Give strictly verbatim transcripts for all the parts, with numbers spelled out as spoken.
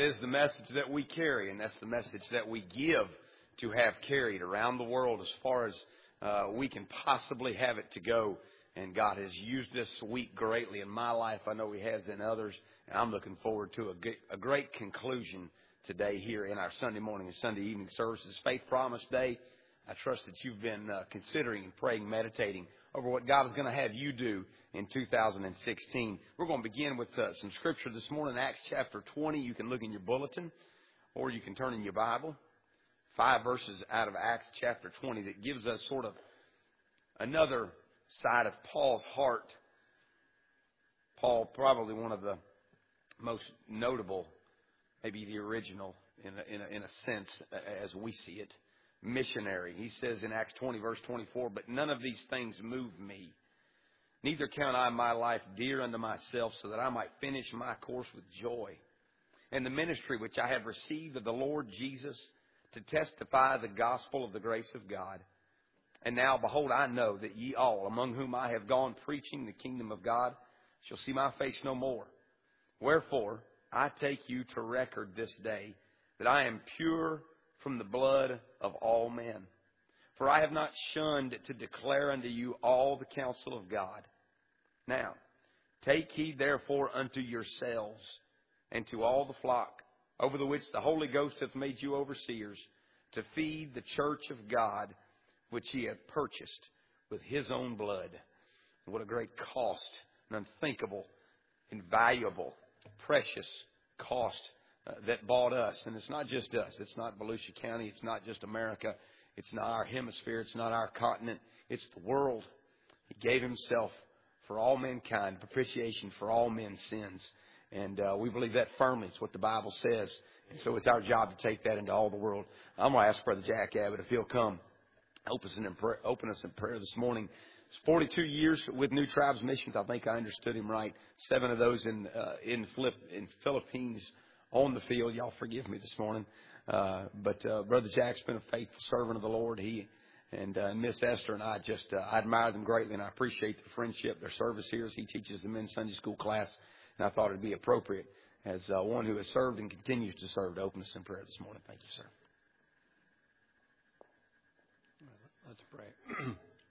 is the message that we carry, and that's the message that we give to have carried around the world as far as uh, we can possibly have it to go. And God has used this week greatly in my life. I know He has in others. And I'm looking forward to a, g- a great conclusion today here in our Sunday morning and Sunday evening services. Faith Promise Day. I trust that you've been uh, considering and praying, meditating over what God is going to have you do in two thousand sixteen. We're going to begin with uh, some scripture this morning, Acts chapter twenty. You can look in your bulletin or you can turn in your Bible. Five verses out of Acts chapter twenty that gives us sort of another side of Paul's heart. Paul, probably one of the most notable, maybe the original in a, in a, in a sense as we see it, missionary. He says in Acts twenty verse twenty-four, "But none of these things move me. Neither count I my life dear unto myself, so that I might finish my course with joy. And the ministry which I have received of the Lord Jesus, to testify the gospel of the grace of God. And now, behold, I know that ye all, among whom I have gone preaching the kingdom of God, shall see my face no more. Wherefore, I take you to record this day, that I am pure from the blood of all men. For I have not shunned to declare unto you all the counsel of God. Now, take heed therefore unto yourselves, and to all the flock, over the which the Holy Ghost hath made you overseers, to feed the church of God, which He hath purchased with His own blood." What a great cost, an unthinkable, invaluable, precious cost uh, that bought us. And it's not just us. It's not Volusia County. It's not just America. It's not our hemisphere. It's not our continent. It's the world. He gave Himself for all mankind, propitiation for all men's sins. And uh, we believe that firmly. It's what the Bible says. And so it's our job to take that into all the world. I'm going to ask Brother Jack Abbott if he'll come open us in prayer, open us in prayer this morning. It's forty-two years with New Tribes Missions. I think I understood him right. Seven of those in uh, in, Philipp, in Philippines on the field. Y'all forgive me this morning. Uh, but uh, Brother Jack's been a faithful servant of the Lord. He and uh, Miss Esther and I just uh, I admire them greatly, and I appreciate their friendship, their service here as he teaches the men's Sunday school class. And I thought it'd be appropriate as uh, one who has served and continues to serve to open us in prayer this morning. Thank you, sir. Let's pray.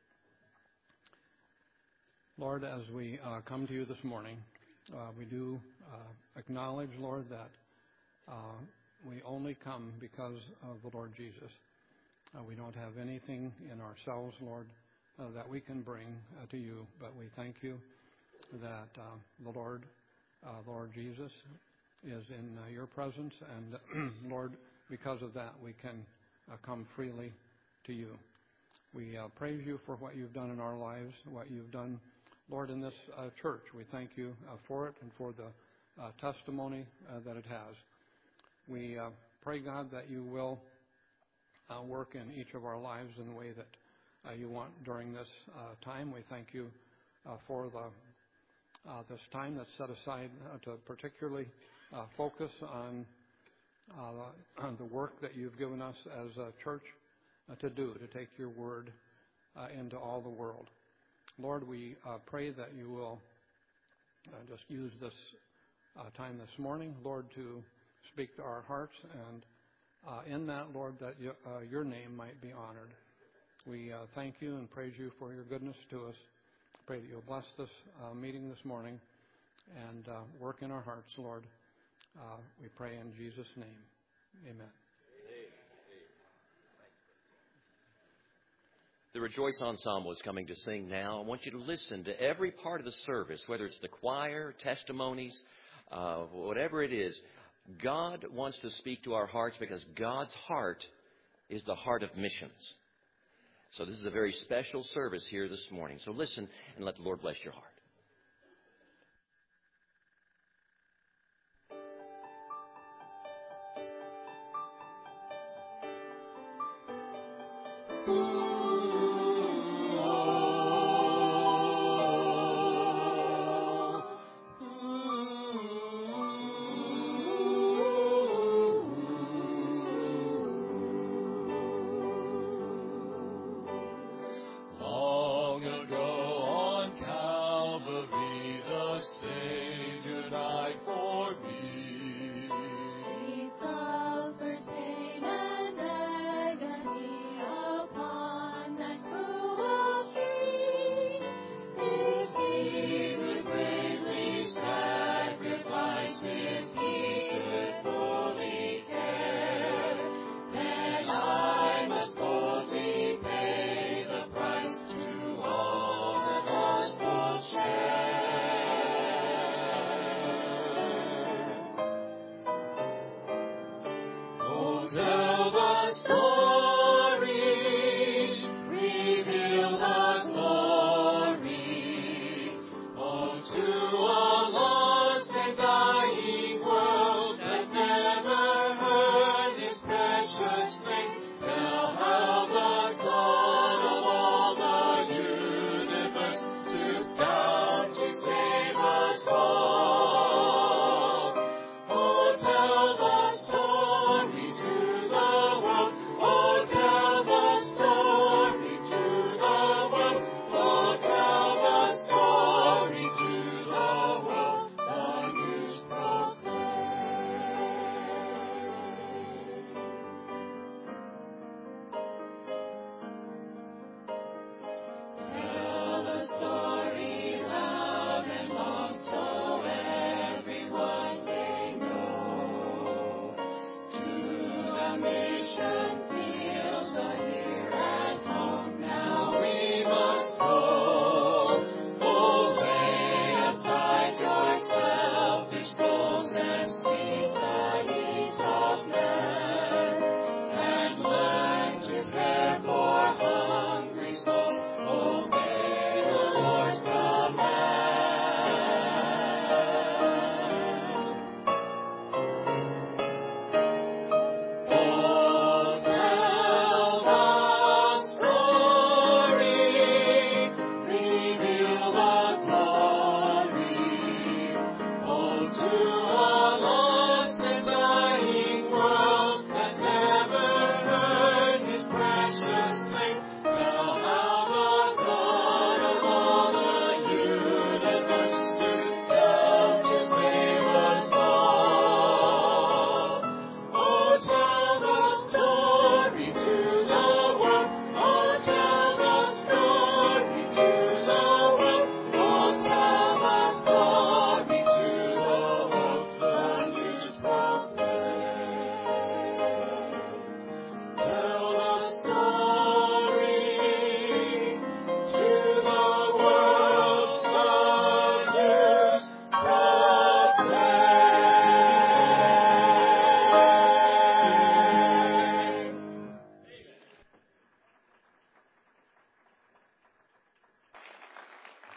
Lord, as we uh, come to you this morning, uh, we do uh, acknowledge, Lord, that uh, we only come because of the Lord Jesus. Uh, we don't have anything in ourselves, Lord, uh, that we can bring uh, to you, but we thank you that uh, the Lord, uh, Lord Jesus, is in uh, your presence, and Lord, because of that, we can uh, come freely to you. We uh, praise you for what you've done in our lives, what you've done, Lord, in this uh, church. We thank you uh, for it and for the uh, testimony uh, that it has. We uh, pray, God, that you will uh, work in each of our lives in the way that uh, you want during this uh, time. We thank you uh, for the uh, this time that's set aside uh, to particularly uh, focus on uh, the work that you've given us as a church Uh, to do, to take your word uh, into all the world. Lord, we uh, pray that you will uh, just use this uh, time this morning, Lord, to speak to our hearts, and uh, in that, Lord, that you, uh, your name might be honored. We uh, thank you and praise you for your goodness to us. Pray that you'll bless this uh, meeting this morning and uh, work in our hearts, Lord. Uh, we pray in Jesus' name. Amen. The Rejoice Ensemble is coming to sing now. I want you to listen to every part of the service, whether it's the choir, testimonies, uh, whatever it is. God wants to speak to our hearts because God's heart is the heart of missions. So this is a very special service here this morning. So listen and let the Lord bless your heart. Savior died for me.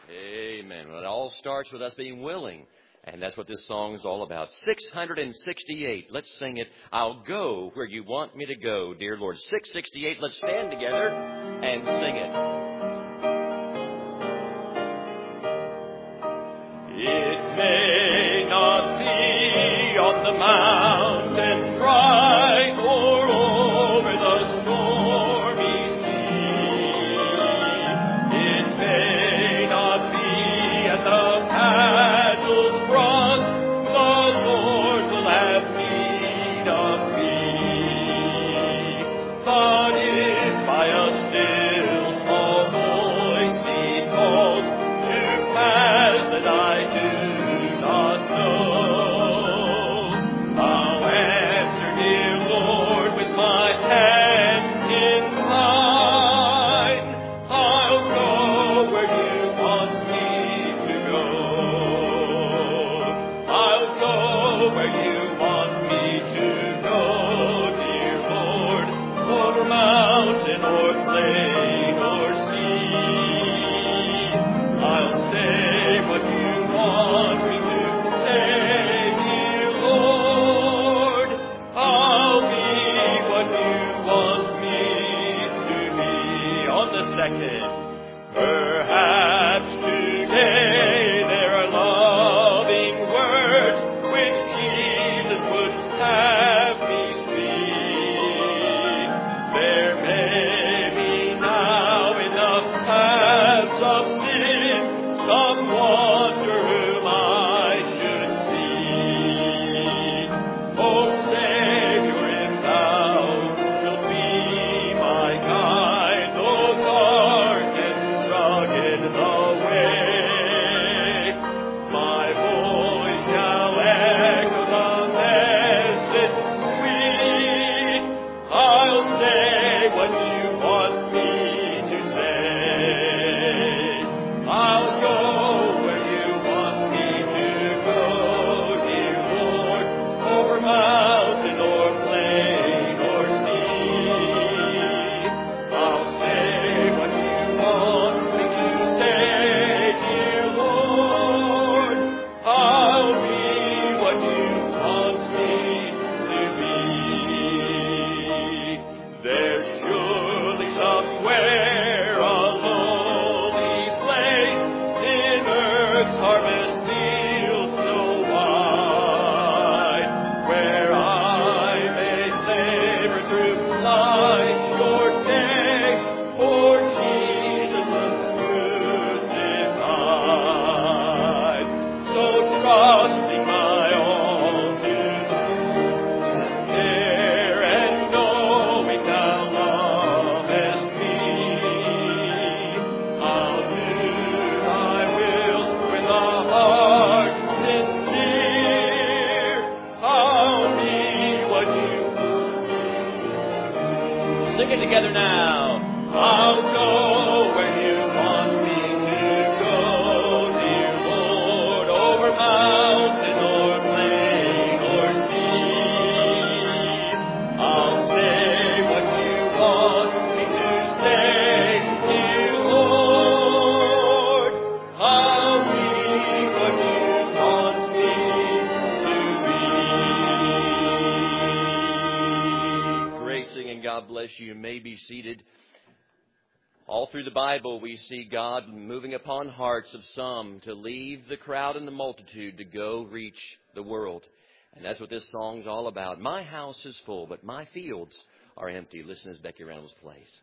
Amen. Well, it all starts with us being willing. And that's what this song is all about. six hundred sixty-eight. Let's sing it. I'll go where you want me to go, dear Lord. six sixty-eight. Let's stand together and sing it. It may not be on the mountain bright or over the stormy sea. It may not be at the paddle's front. The Lord will have need of me. But if by a still small voice He calls to pass that I do not know, I'll answer, dear Lord, with my hand in mine. I'll go where you want me to go. I'll go where you want me to go, dear Lord, over mountain or plain or sea. I'll say what you want me to say, dear Lord. I'll be what you want me to be. On the second, perhaps today there are loving words which Jesus would have me speak. There may be now enough paths of sin, some wonder whom I should see. Oh, Savior, if thou wilt be my guide, though dark and rugged the way, my voice shall echo the message sweet. I'll say what you want me to say. I'll go where you want me to go, dear Lord, over mountain or plain or sea. I'll say what you want me to say, dear Lord. I'll be what you want me to be. There's surely somewhere a lowly place in earth's harvest field so wide, where I may labor through life's short day for Jesus crucified. So trusting my all to there and knowing thou lovest me, I'll do thy will with a heart sincere. I'll be what you want. Sing it together now. I'll go where you want me to go, dear Lord, over mountain or plain or sea. I'll say what you want me to say, dear Lord. I'll be what you want me to be. Great singing. God bless you. You may be seated. All through the Bible, we see God moving upon hearts of some to leave the crowd and the multitude to go reach the world. And that's what this song's all about. My house is full, but my fields are empty. Listen as Becky Reynolds plays.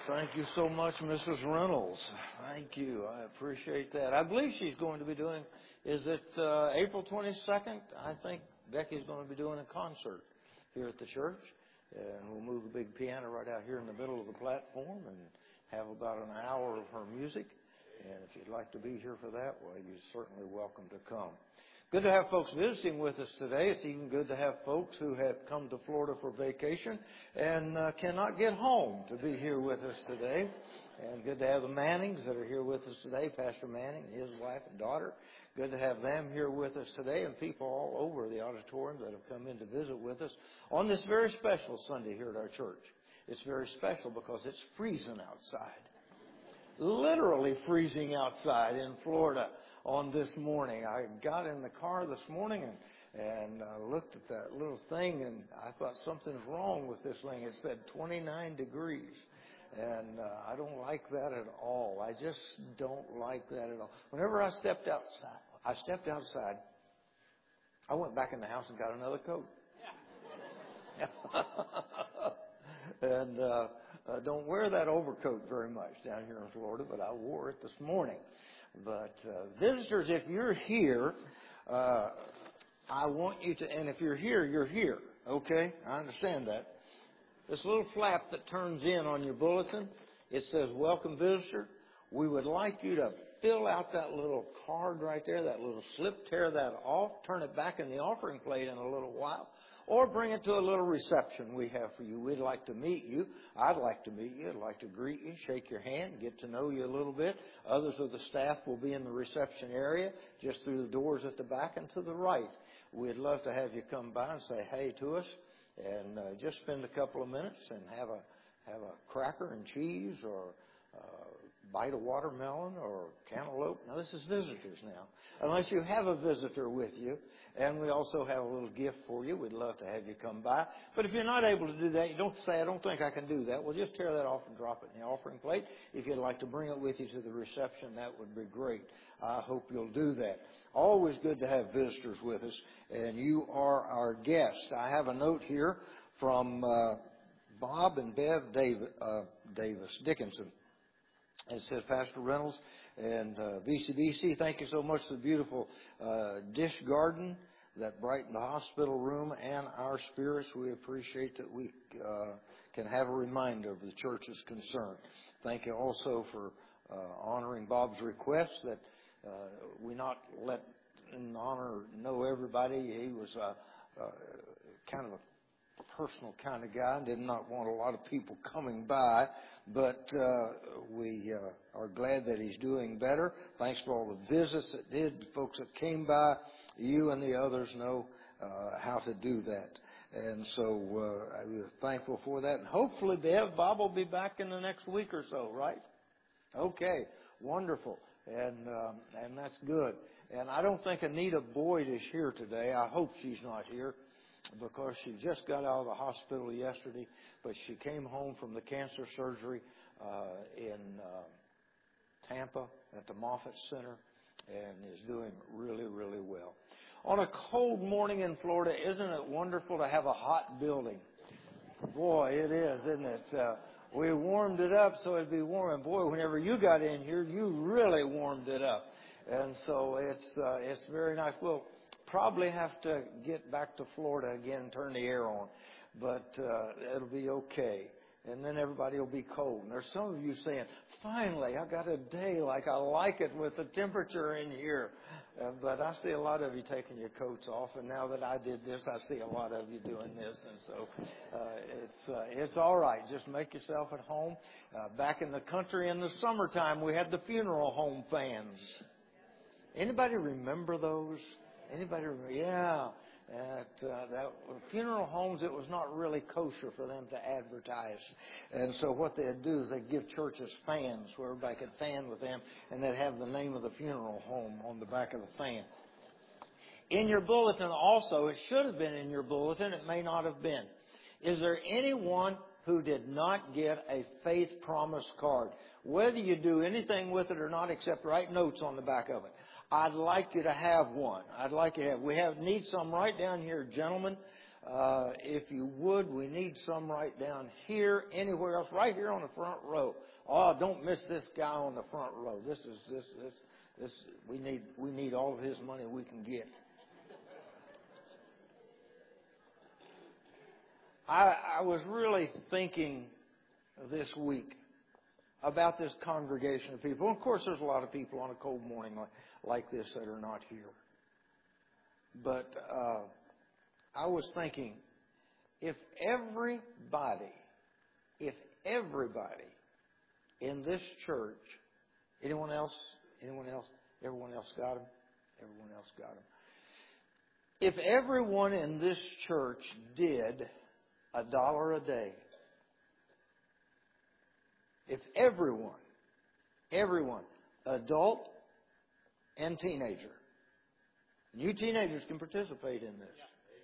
Thank you so much, Missus Reynolds. Thank you. I appreciate that. I believe she's going to be doing, is it uh, April twenty-second? I think Becky's going to be doing a concert here at the church. And we'll move the big piano right out here in the middle of the platform and have about an hour of her music. And if you'd like to be here for that, well, you're certainly welcome to come. Good to have folks visiting with us today. It's even good to have folks who have come to Florida for vacation and uh, cannot get home to be here with us today. And good to have the Mannings that are here with us today, Pastor Manning and his wife and daughter. Good to have them here with us today, and people all over the auditorium that have come in to visit with us on this very special Sunday here at our church. It's very special because it's freezing outside. Literally freezing outside in Florida on this morning. I got in the car this morning and, and uh, looked at that little thing, and I thought something's wrong with this thing. It said twenty-nine degrees. And uh, I don't like that at all. I just don't like that at all. Whenever I stepped outside, I stepped outside, I went back in the house and got another coat. and uh, uh, don't wear that overcoat very much down here in Florida, but I wore it this morning. But uh, visitors, if you're here, uh, I want you to, and if you're here, you're here. Okay? I understand that. This little flap that turns in on your bulletin, it says, welcome visitor. We would like you to fill out that little card right there, that little slip, tear that off, turn it back in the offering plate in a little while, or bring it to a little reception we have for you. We'd like to meet you. I'd like to meet you. I'd like to greet you, shake your hand, get to know you a little bit. Others of the staff will be in the reception area, just through the doors at the back and to the right. We'd love to have you come by and say hey to us. And uh, just spend a couple of minutes and have a have a cracker and cheese or uh, bite of watermelon or cantaloupe. Now, this is visitors now. Unless you have a visitor with you. And we also have a little gift for you. We'd love to have you come by. But if you're not able to do that, you don't say, I don't think I can do that. Well, just tear that off and drop it in the offering plate. If you'd like to bring it with you to the reception, that would be great. I hope you'll do that. Always good to have visitors with us, and you are our guest. I have a note here from uh, Bob and Bev Davis, uh, Davis Dickinson. It says, Pastor Reynolds and uh, V C B C, thank you so much for the beautiful uh, dish garden that brightened the hospital room and our spirits. We appreciate that we uh, can have a reminder of the church's concern. Thank you also for uh, honoring Bob's request that Uh, we not let in honor know everybody. He was a, a kind of a personal kind of guy, did not want a lot of people coming by, but uh, we uh, are glad that he's doing better. Thanks for all the visits that did, the folks that came by. You and the others know uh, how to do that. And so uh, we're thankful for that. And hopefully, Bev, Bob will be back in the next week or so, right? Okay, wonderful. And um, and that's good. And I don't think Anita Boyd is here today. I hope she's not here because she just got out of the hospital yesterday. But she came home from the cancer surgery uh, in uh, Tampa at the Moffitt Center and is doing really, really well. On a cold morning in Florida, isn't it wonderful to have a hot building? Boy, it is, isn't it? Uh, We warmed it up so it'd be warm. And boy, whenever you got in here, you really warmed it up. And so it's uh, it's very nice. We'll probably have to get back to Florida again and turn the air on. But uh, it'll be okay. And then everybody will be cold. And there's some of you saying, finally, I got a day like I like it with the temperature in here. Uh, but I see a lot of you taking your coats off, and now that I did this, I see a lot of you doing this, and so uh, it's uh, it's all right. Just make yourself at home. Uh, back in the country in the summertime, we had the funeral home fans. Anybody remember those? Anybody remember? Yeah. At uh, that funeral homes, it was not really kosher for them to advertise. And so what they'd do is they'd give churches fans where everybody could fan with them, and they'd have the name of the funeral home on the back of the fan. In your bulletin also, it should have been in your bulletin, it may not have been. Is there anyone who did not get a faith promise card? Whether you do anything with it or not except write notes on the back of it. I'd like you to have one. I'd like you to have. We have need some right down here, gentlemen. Uh, if you would, we need some right down here, anywhere else, right here on the front row. Oh, don't miss this guy on the front row. This is this this this. We need we need all of his money we can get. I, I was really thinking this week about this congregation of people. And of course, there's a lot of people on a cold morning like, like this that are not here. But uh, I was thinking, if everybody, if everybody in this church, anyone else, anyone else, everyone else got them? Everyone else got them. If everyone in this church did a dollar a day, if everyone, everyone, adult and teenager, you teenagers can participate in this.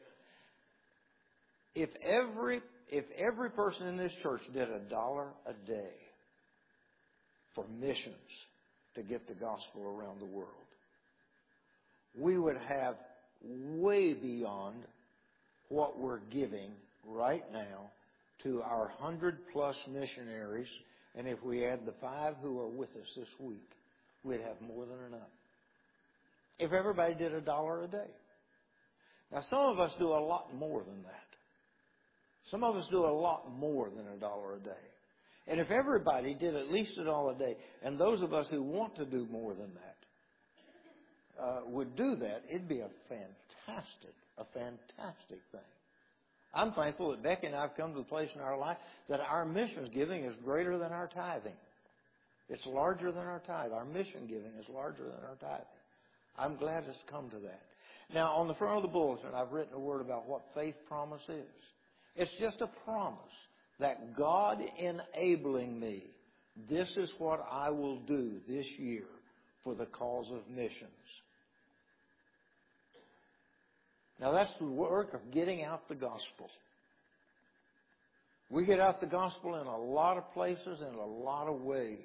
If every if every person in this church did a dollar a day for missions to get the gospel around the world, we would have way beyond what we're giving right now to our hundred plus missionaries. And if we add the five who are with us this week, we'd have more than enough. If everybody did a dollar a day. Now, some of us do a lot more than that. Some of us do a lot more than a dollar a day. And if everybody did at least a dollar a day, and those of us who want to do more than that uh, would do that, it'd be a fantastic, a fantastic thing. I'm thankful that Becky and I have come to the place in our life that our missions giving is greater than our tithing. It's larger than our tithe. Our mission giving is larger than our tithing. I'm glad it's come to that. Now, on the front of the bulletin, I've written a word about what faith promise is. It's just a promise that God enabling me, this is what I will do this year for the cause of missions. Now, that's the work of getting out the gospel. We get out the gospel in a lot of places, in a lot of ways.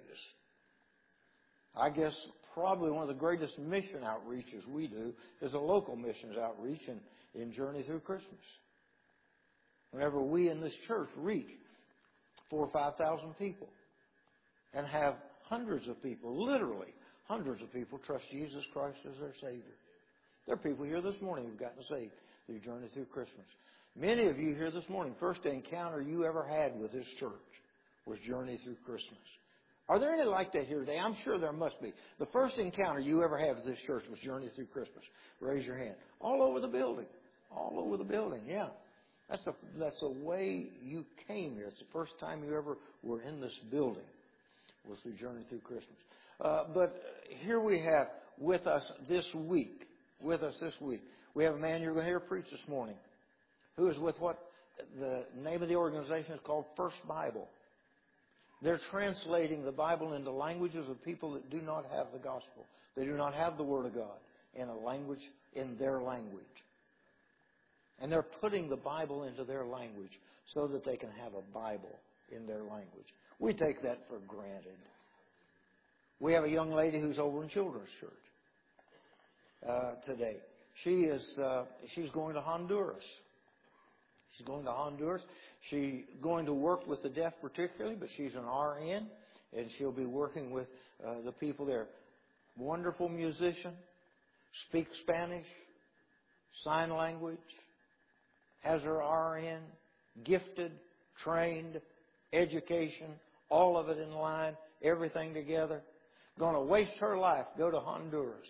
I guess probably one of the greatest mission outreaches we do is a local missions outreach in, in Journey Through Christmas. Whenever we in this church reach four or five thousand people and have hundreds of people, literally hundreds of people, trust Jesus Christ as their Savior. There are people here this morning who've gotten saved through Journey Through Christmas. Many of you here this morning, first encounter you ever had with this church was Journey Through Christmas. Are there any like that here today? I'm sure there must be. The first encounter you ever had with this church was Journey Through Christmas. Raise your hand. All over the building. All over the building, yeah. That's the, that's the way you came here. It's the first time you ever were in this building was through Journey Through Christmas. Uh, but here we have with us this week, with us this week, we have a man you're going to hear preach this morning who is with what the name of the organization is called First Bible. They're translating the Bible into languages of people that do not have the gospel. They do not have the Word of God in a language, in their language. And they're putting the Bible into their language so that they can have a Bible in their language. We take that for granted. We have a young lady who's over in Children's Church uh, today. She is uh, she's going to Honduras. She's going to Honduras. She's going to work with the deaf particularly, but she's an R N, and she'll be working with uh, the people there. Wonderful musician, speaks Spanish, sign language, has her R N, gifted, trained, education, all of it in line, everything together. Going to waste her life, go to Honduras.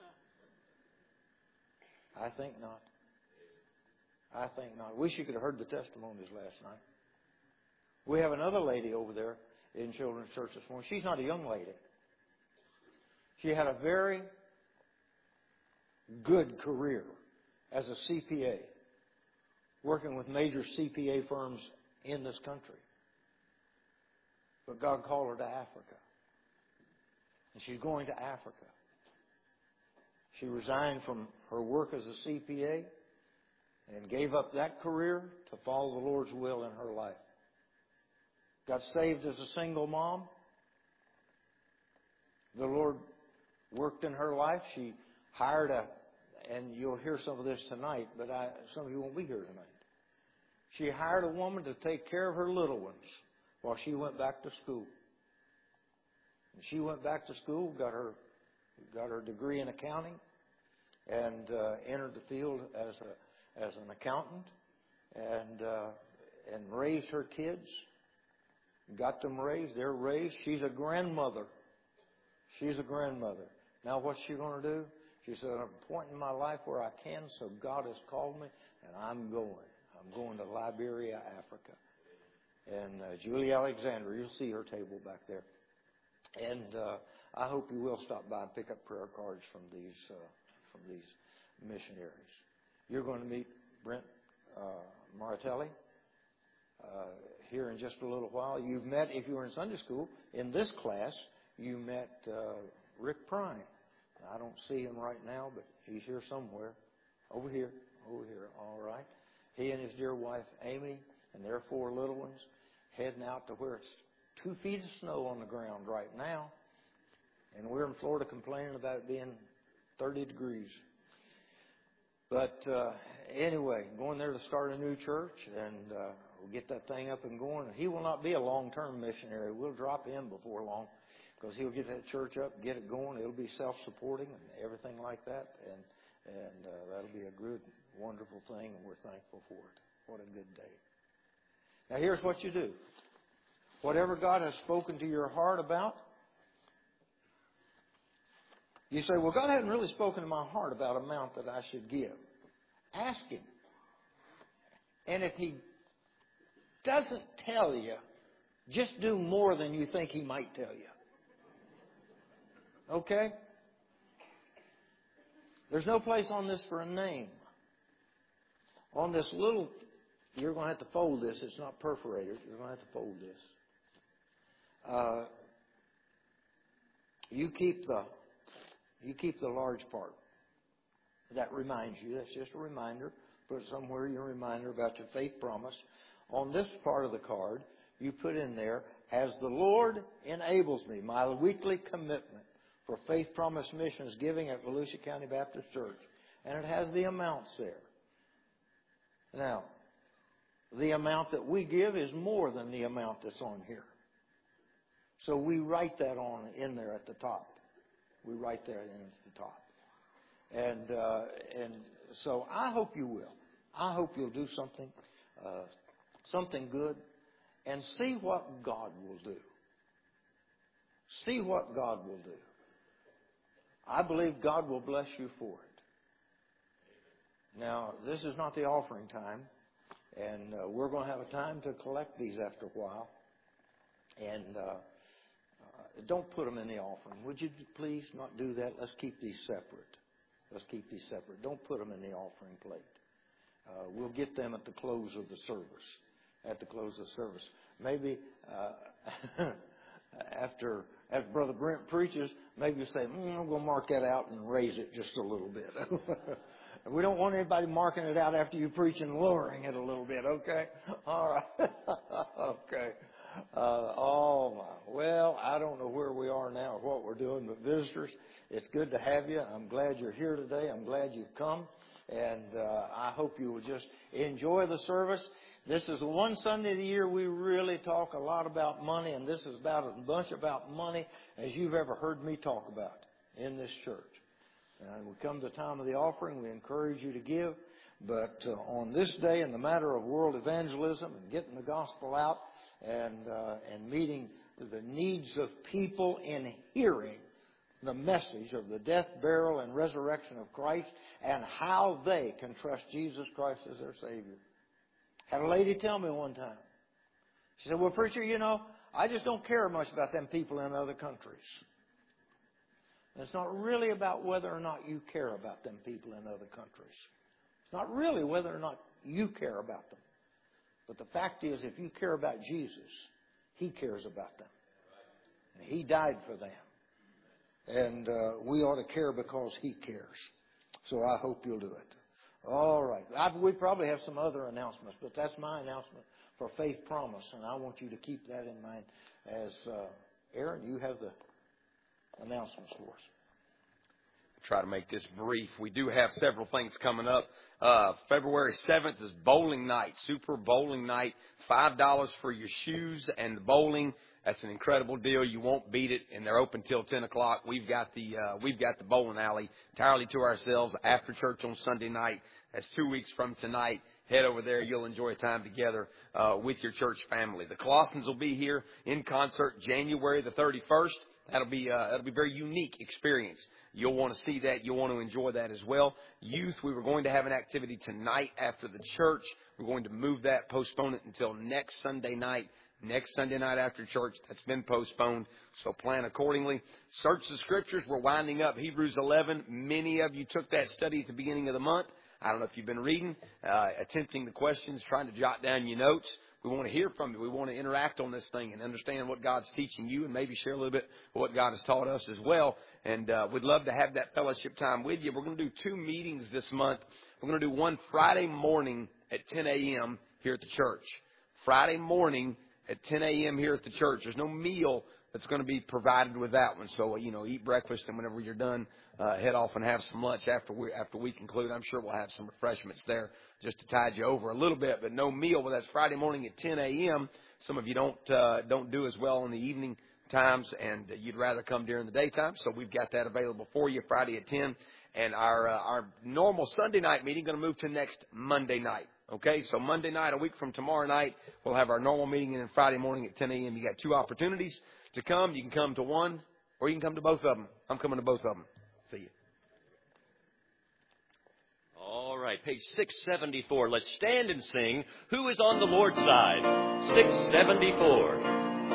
I think not. I think not. Wish you could have heard the testimonies last night. We have another lady over there in Children's Church this morning. She's not a young lady. She had a very good career as a C P A, working with major C P A firms in this country. But God called her to Africa. And she's going to Africa. She resigned from her work as a C P A and gave up that career to follow the Lord's will in her life. Got saved as a single mom. The Lord worked in her life. She hired a, and you'll hear some of this tonight, but I, some of you won't be here tonight. She hired a woman to take care of her little ones while she went back to school. And she went back to school, got her got her degree in accounting, and uh, entered the field as a as an accountant, and uh, and raised her kids. Got them raised. They're raised. She's a grandmother. She's a grandmother. Now what's she going to do? She said, "I'm at a point in my life where I can, so God has called me, and I'm going. I'm going to Liberia, Africa." And uh, Julie Alexander, you'll see her table back there. And uh, I hope you will stop by and pick up prayer cards from these uh, from these missionaries. You're going to meet Brent uh, Martelli uh, here in just a little while. You've met, if you were in Sunday school, in this class, you met uh, Rick Prime. I don't see him right now, but he's here somewhere. Over here, over here, all right. He and his dear wife, Amy, and their four little ones, heading out to where it's two feet of snow on the ground right now. And we're in Florida complaining about it being thirty degrees. But uh, anyway, going there to start a new church, and uh, we'll get that thing up and going. He will not be a long-term missionary. We'll drop in before long, because he'll get that church up, get it going. It'll be self-supporting and everything like that. And and uh, that'll be a good, wonderful thing, and we're thankful for it. What a good day. Now here's what you do. Whatever God has spoken to your heart about, you say, well, God hadn't really spoken to my heart about amount that I should give. Ask Him. And if He doesn't tell you, just do more than you think He might tell you. Okay? There's no place on this for a name. On this little, you're going to have to fold this. It's not perforated. You're going to have to fold this. Uh, you keep the you keep the large part. That reminds you. That's just a reminder. Put it somewhere, your reminder about your faith promise. On this part of the card, you put in there, as the Lord enables me, my weekly commitment for Faith Promise Missions giving at Volusia County Baptist Church. And it has the amounts there. Now, the amount that we give is more than the amount that's on here. So we write that on in there at the top. We write that in at the top. And uh, and so I hope you will. I hope you'll do something, uh, something good, and see what God will do. See what God will do. I believe God will bless you for it. Now, this is not the offering time, and uh, we're going to have a time to collect these after a while. And uh, uh, don't put them in the offering. Would you please not do that? Let's keep these separate. Let's keep these separate. Don't put them in the offering plate. Uh, we'll get them at the close of the service. At the close of the service. Maybe uh, after after Brother Brent preaches, maybe you say, mm, I'm going to mark that out and raise it just a little bit. We don't want anybody marking it out after you preach and lowering it a little bit, okay? All right. Okay. Uh, oh, my. Well, I don't know where we are now or what we're doing, but visitors, it's good to have you. I'm glad you're here today. I'm glad you've come. And uh, I hope you will just enjoy the service. This is the one Sunday of the year we really talk a lot about money, and this is about as much about money as you've ever heard me talk about in this church. And we come to the time of the offering. We encourage you to give. But uh, on this day, in the matter of world evangelism and getting the gospel out and uh, and meeting the needs of people in hearing the message of the death, burial, and resurrection of Christ and how they can trust Jesus Christ as their Savior. Had a lady tell me one time. She said, well, preacher, you know, I just don't care much about them people in other countries. And it's not really about whether or not you care about them people in other countries. It's not really whether or not you care about them. But the fact is, if you care about Jesus, He cares about them. And He died for them. And uh, we ought to care because He cares. So I hope you'll do it. All right. I, we probably have some other announcements, but that's my announcement for Faith Promise, and I want you to keep that in mind. As uh, Aaron, you have the announcements for us. try to make this brief. We do have several things coming up. Uh, February seventh is bowling night, Super Bowling Night. five dollars for your shoes and the bowling. That's an incredible deal. You won't beat it, and they're open till ten o'clock. We've got the uh, we've got the bowling alley entirely to ourselves after church on Sunday night. That's two weeks from tonight. Head over there. You'll enjoy time together uh, with your church family. The Colossians will be here in concert January the thirty-first. That'll be uh, that'll be a very unique experience. You'll want to see that. You'll want to enjoy that as well. Youth, we were going to have an activity tonight after the church. We're going to move that, postpone it until next Sunday night. Next Sunday night after church, that's been postponed, so plan accordingly. Search the Scriptures. We're winding up Hebrews eleven. Many of you took that study at the beginning of the month. I don't know if you've been reading, uh, attempting the questions, trying to jot down your notes. We want to hear from you. We want to interact on this thing and understand what God's teaching you and maybe share a little bit of what God has taught us as well. And uh, we'd love to have that fellowship time with you. We're going to do two meetings this month. We're going to do one Friday morning at ten a.m. here at the church. Friday morning at ten a.m. here at the church. There's no meal that's going to be provided with that one. So, you know, eat breakfast, and whenever you're done, uh, head off and have some lunch after we after we conclude. I'm sure we'll have some refreshments there just to tide you over a little bit, but no meal. But that's Friday morning at ten a.m. Some of you don't uh, don't do as well in the evening times, and you'd rather come during the daytime. So we've got that available for you Friday at ten. And our uh, our normal Sunday night meeting going to move to next Monday night. Okay, so Monday night, a week from tomorrow night, we'll have our normal meeting, and then Friday morning at ten a.m. You got two opportunities to come. You can come to one, or you can come to both of them. I'm coming to both of them. See you. All right, page six seventy-four. Let's stand and sing, Who is on the Lord's Side? six seventy-four.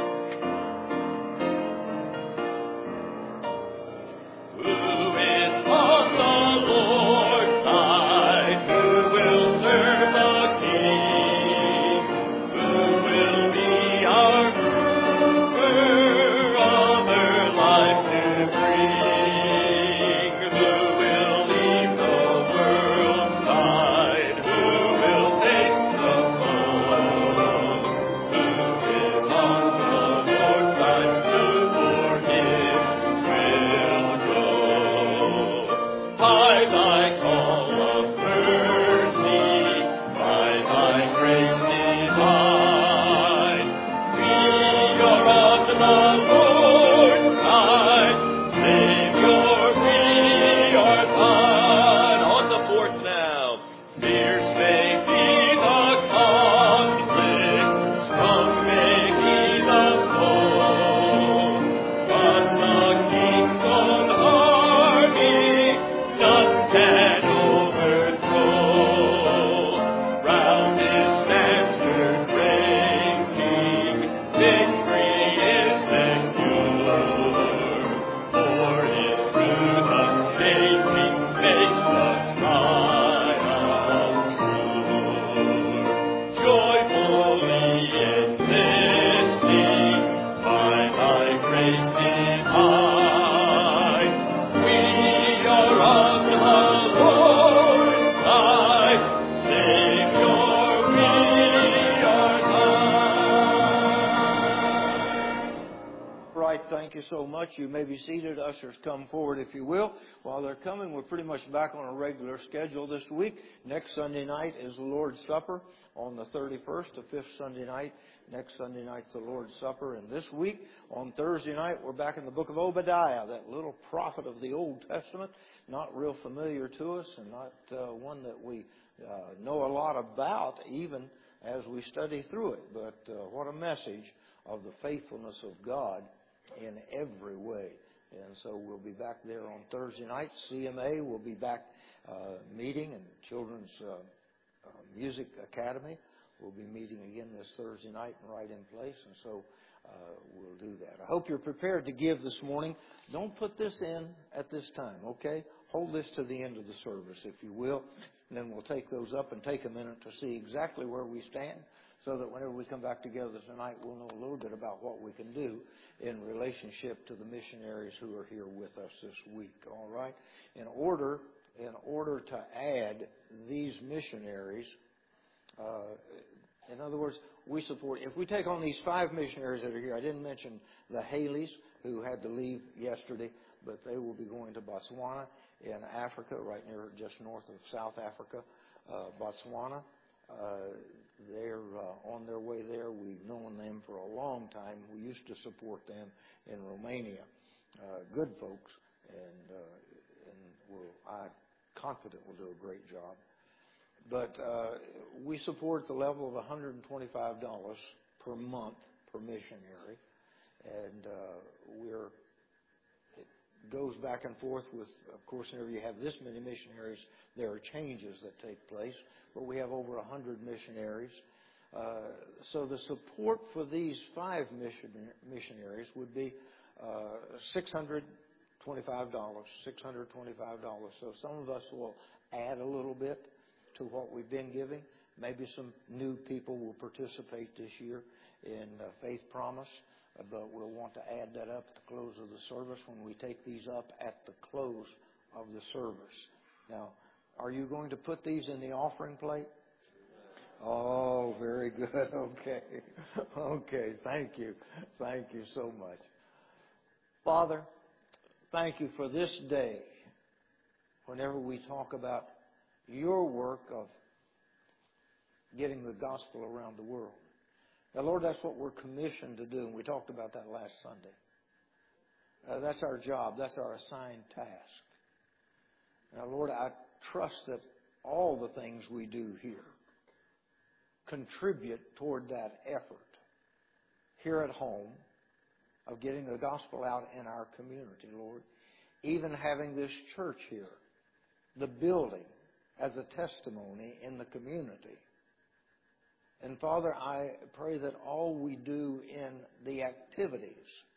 So much. You may be seated. Ushers, come forward if you will. While they're coming, we're pretty much back on a regular schedule this week. Next Sunday night is the Lord's Supper on the thirty-first, the fifth Sunday night. Next Sunday night's the Lord's Supper. And this week, on Thursday night, we're back in the book of Obadiah, that little prophet of the Old Testament. Not real familiar to us and not uh, one that we uh, know a lot about even as we study through it. But uh, what a message of the faithfulness of God in every way. And so we'll be back there on Thursday night. C M A will be back uh, meeting, and Children's uh, uh, Music Academy will be meeting again this Thursday night and right in place. And so uh, we'll do that. I hope you're prepared to give this morning. Don't put this in at this time, okay? Hold this to the end of the service, if you will. And then we'll take those up and take a minute to see exactly where we stand, so that whenever we come back together tonight, we'll know a little bit about what we can do in relationship to the missionaries who are here with us this week. All right? In order, in order to add these missionaries, uh, in other words, we support, if we take on these five missionaries that are here, I didn't mention the Haleys who had to leave yesterday, but they will be going to Botswana in Africa, right near, just north of South Africa, uh, Botswana. Uh, they're uh, on their way there. We've known them for a long time. We used to support them in Romania. Uh, good folks, and uh, and we'll, I'm confident we'll do a great job. But uh, we support the level of one hundred twenty-five dollars per month per missionary, and uh, we're it goes back and forth with, of course, whenever you have this many missionaries, there are changes that take place. But we have over one hundred missionaries. Uh, so the support for these five mission, missionaries would be uh, six hundred twenty-five dollars. six hundred twenty-five dollars. So some of us will add a little bit to what we've been giving. Maybe some new people will participate this year in uh, Faith Promise, uh, but we'll want to add that up at the close of the service when we take these up at the close of the service. Now, are you going to put these in the offering plate? Oh, very good. Okay. Okay. Thank you. Thank you so much. Father, thank you for this day. Whenever we talk about your work of getting the gospel around the world. Now, Lord, that's what we're commissioned to do, and we talked about that last Sunday. Uh, that's our job. That's our assigned task. Now, Lord, I trust that all the things we do here contribute toward that effort here at home of getting the gospel out in our community, Lord. Even having this church here, the building as a testimony in the community. And Father, I pray that all we do in the activities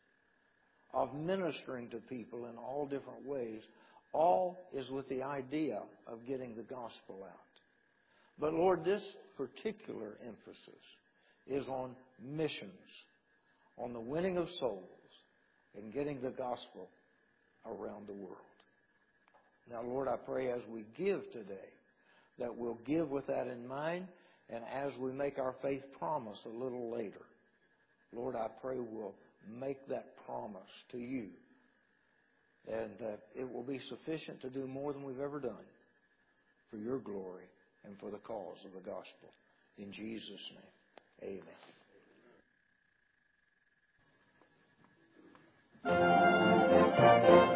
of ministering to people in all different ways, all is with the idea of getting the gospel out. But Lord, this particular emphasis is on missions, on the winning of souls, and getting the gospel around the world. Now, Lord, I pray as we give today that we'll give with that in mind, and as we make our faith promise a little later, Lord, I pray we'll make that promise to you, and that it will be sufficient to do more than we've ever done for your glory and for the cause of the gospel. In Jesus' name, amen.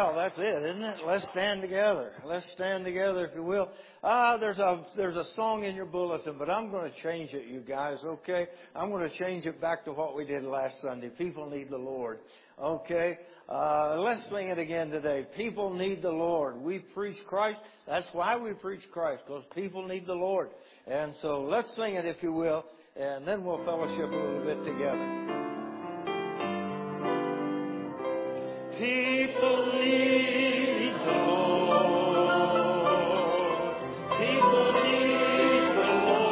Well, that's it, isn't it? Let's stand together. Let's stand together, if you will. Ah, there's a there's a song in your bulletin, but I'm going to change it, you guys. Okay, I'm going to change it back to what we did last Sunday. People need the Lord. Okay, uh, let's sing it again today. People need the Lord. We preach Christ. That's why we preach Christ, because people need the Lord. And so let's sing it, if you will, and then we'll fellowship a little bit together. People need the Lord. People need the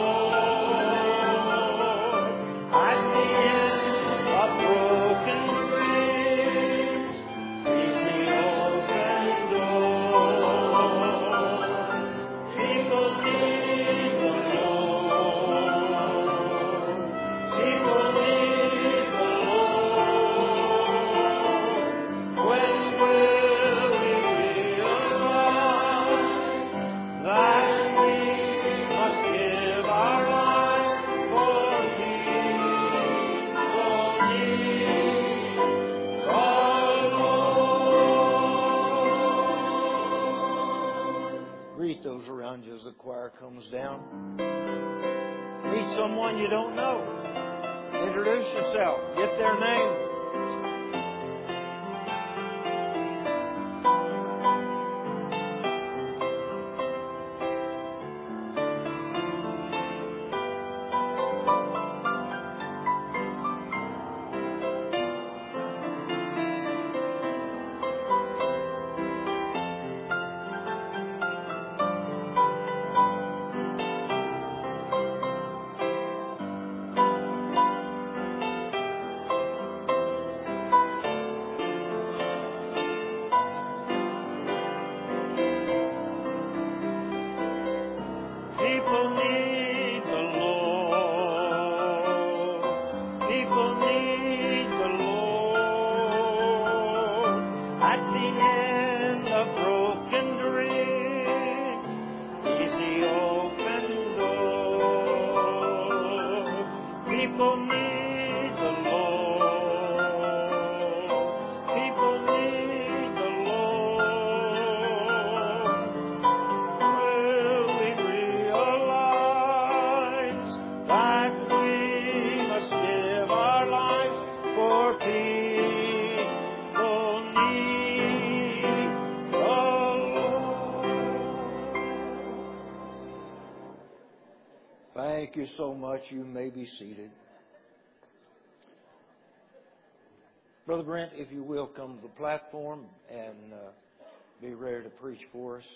Lord. At the end of broken bridge, He's the open door. People need the Lord. People need the Lord. When will we realize that we must give our lives for people need the Lord? Greet those around you as the choir comes down. Meet someone you don't know. Introduce yourself. Get their name. People need the Lord. People need the Lord. At the end of broken dreams, He's the open door. People need the Lord. People need the Lord. Will we realize that we must give our lives for people need the Lord? Thank you so much. You may be seated. Brother Brent, if you will, come to the platform and uh, be ready to preach for us.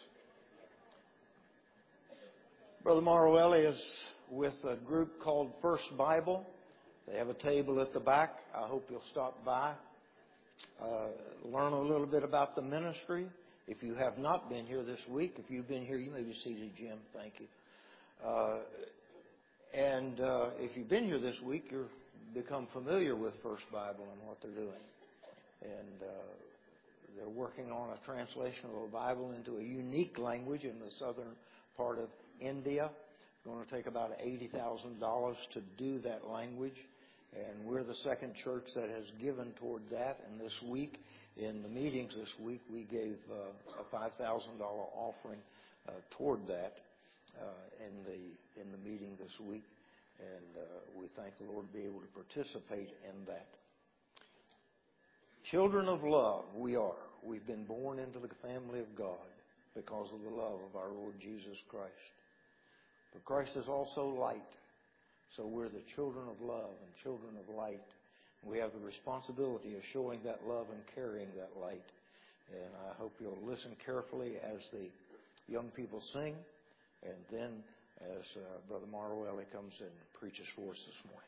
Brother Marwelli is with a group called First Bible. They have a table at the back. I hope you'll stop by, uh, learn a little bit about the ministry. If you have not been here this week, if you've been here, you may be seated, Jim. Thank you. Uh, and uh, if you've been here this week, you've become familiar with First Bible and what they're doing. And uh, they're working on a translation of the Bible into a unique language in the southern part of India. It's going to take about eighty thousand dollars to do that language. And we're the second church that has given toward that. And this week, in the meetings this week, we gave uh, a five thousand dollars offering uh, toward that uh, in the in the meeting this week. And uh, we thank the Lord to be able to participate in that. Children of love, we are. We've been born into the family of God because of the love of our Lord Jesus Christ. But Christ is also light. So we're the children of love and children of light. We have the responsibility of showing that love and carrying that light. And I hope you'll listen carefully as the young people sing, and then as uh, Brother Marwelli comes in and preaches for us this morning.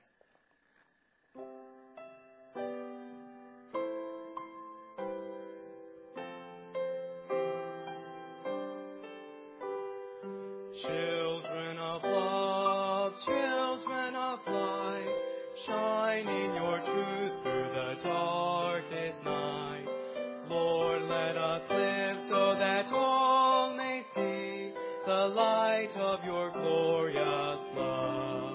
Children of love, children of light, shine in your truth through the darkest night. Lord, let us live so that all may see the light of your glorious love.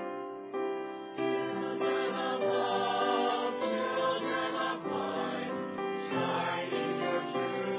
Children of love, children of light, shine in your truth.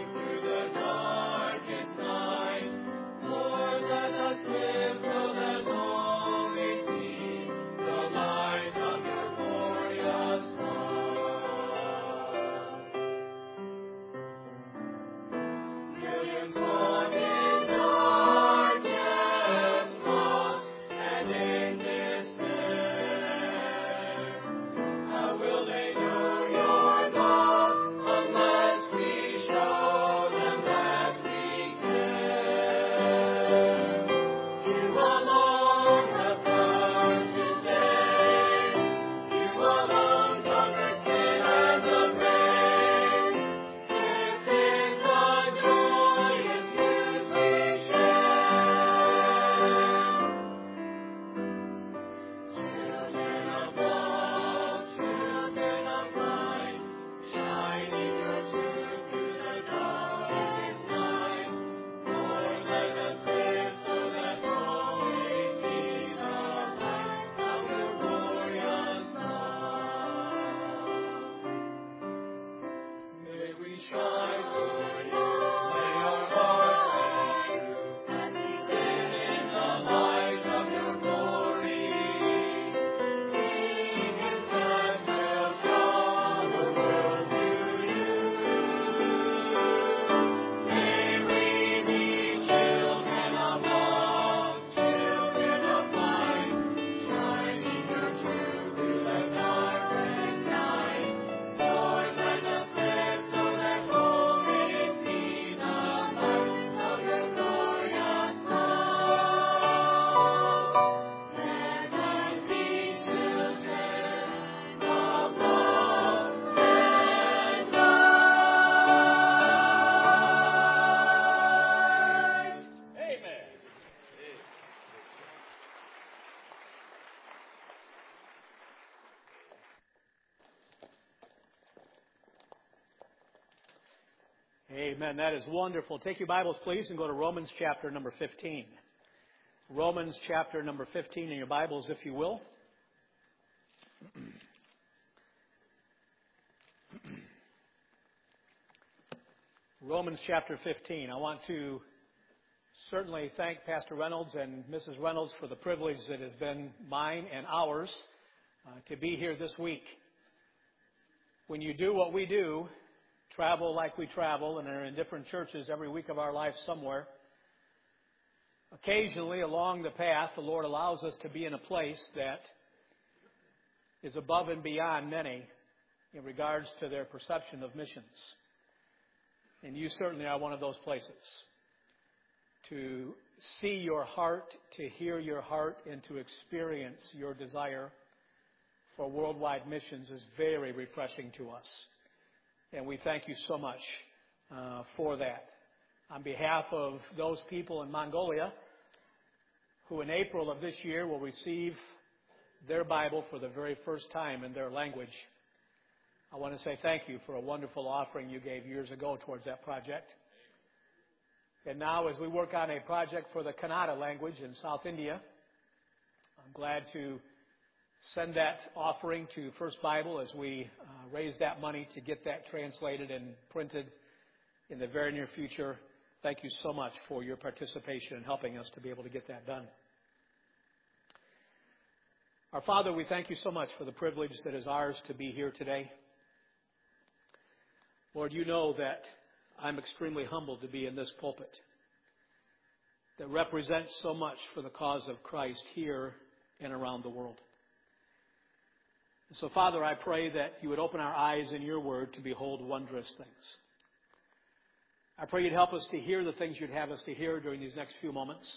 Amen. That is wonderful. Take your Bibles, please, and go to Romans chapter number fifteen. Romans chapter number fifteen in your Bibles, if you will. Romans chapter fifteen. I want to certainly thank Pastor Reynolds and Missus Reynolds for the privilege that has been mine and ours uh, to be here this week. When you do what we do, travel like we travel, and are in different churches every week of our life somewhere, occasionally along the path, the Lord allows us to be in a place that is above and beyond many in regards to their perception of missions. And you certainly are one of those places. To see your heart, to hear your heart, and to experience your desire for worldwide missions is very refreshing to us. And we thank you so much uh, for that. On behalf of those people in Mongolia who in April of this year will receive their Bible for the very first time in their language, I want to say thank you for a wonderful offering you gave years ago towards that project. And now as we work on a project for the Kannada language in South India, I'm glad to send that offering to First Bible as we uh, raise that money to get that translated and printed in the very near future. Thank you so much for your participation in helping us to be able to get that done. Our Father, we thank you so much for the privilege that is ours to be here today. Lord, you know that I'm extremely humbled to be in this pulpit that represents so much for the cause of Christ here and around the world. So, Father, I pray that you would open our eyes in your word to behold wondrous things. I pray you'd help us to hear the things you'd have us to hear during these next few moments,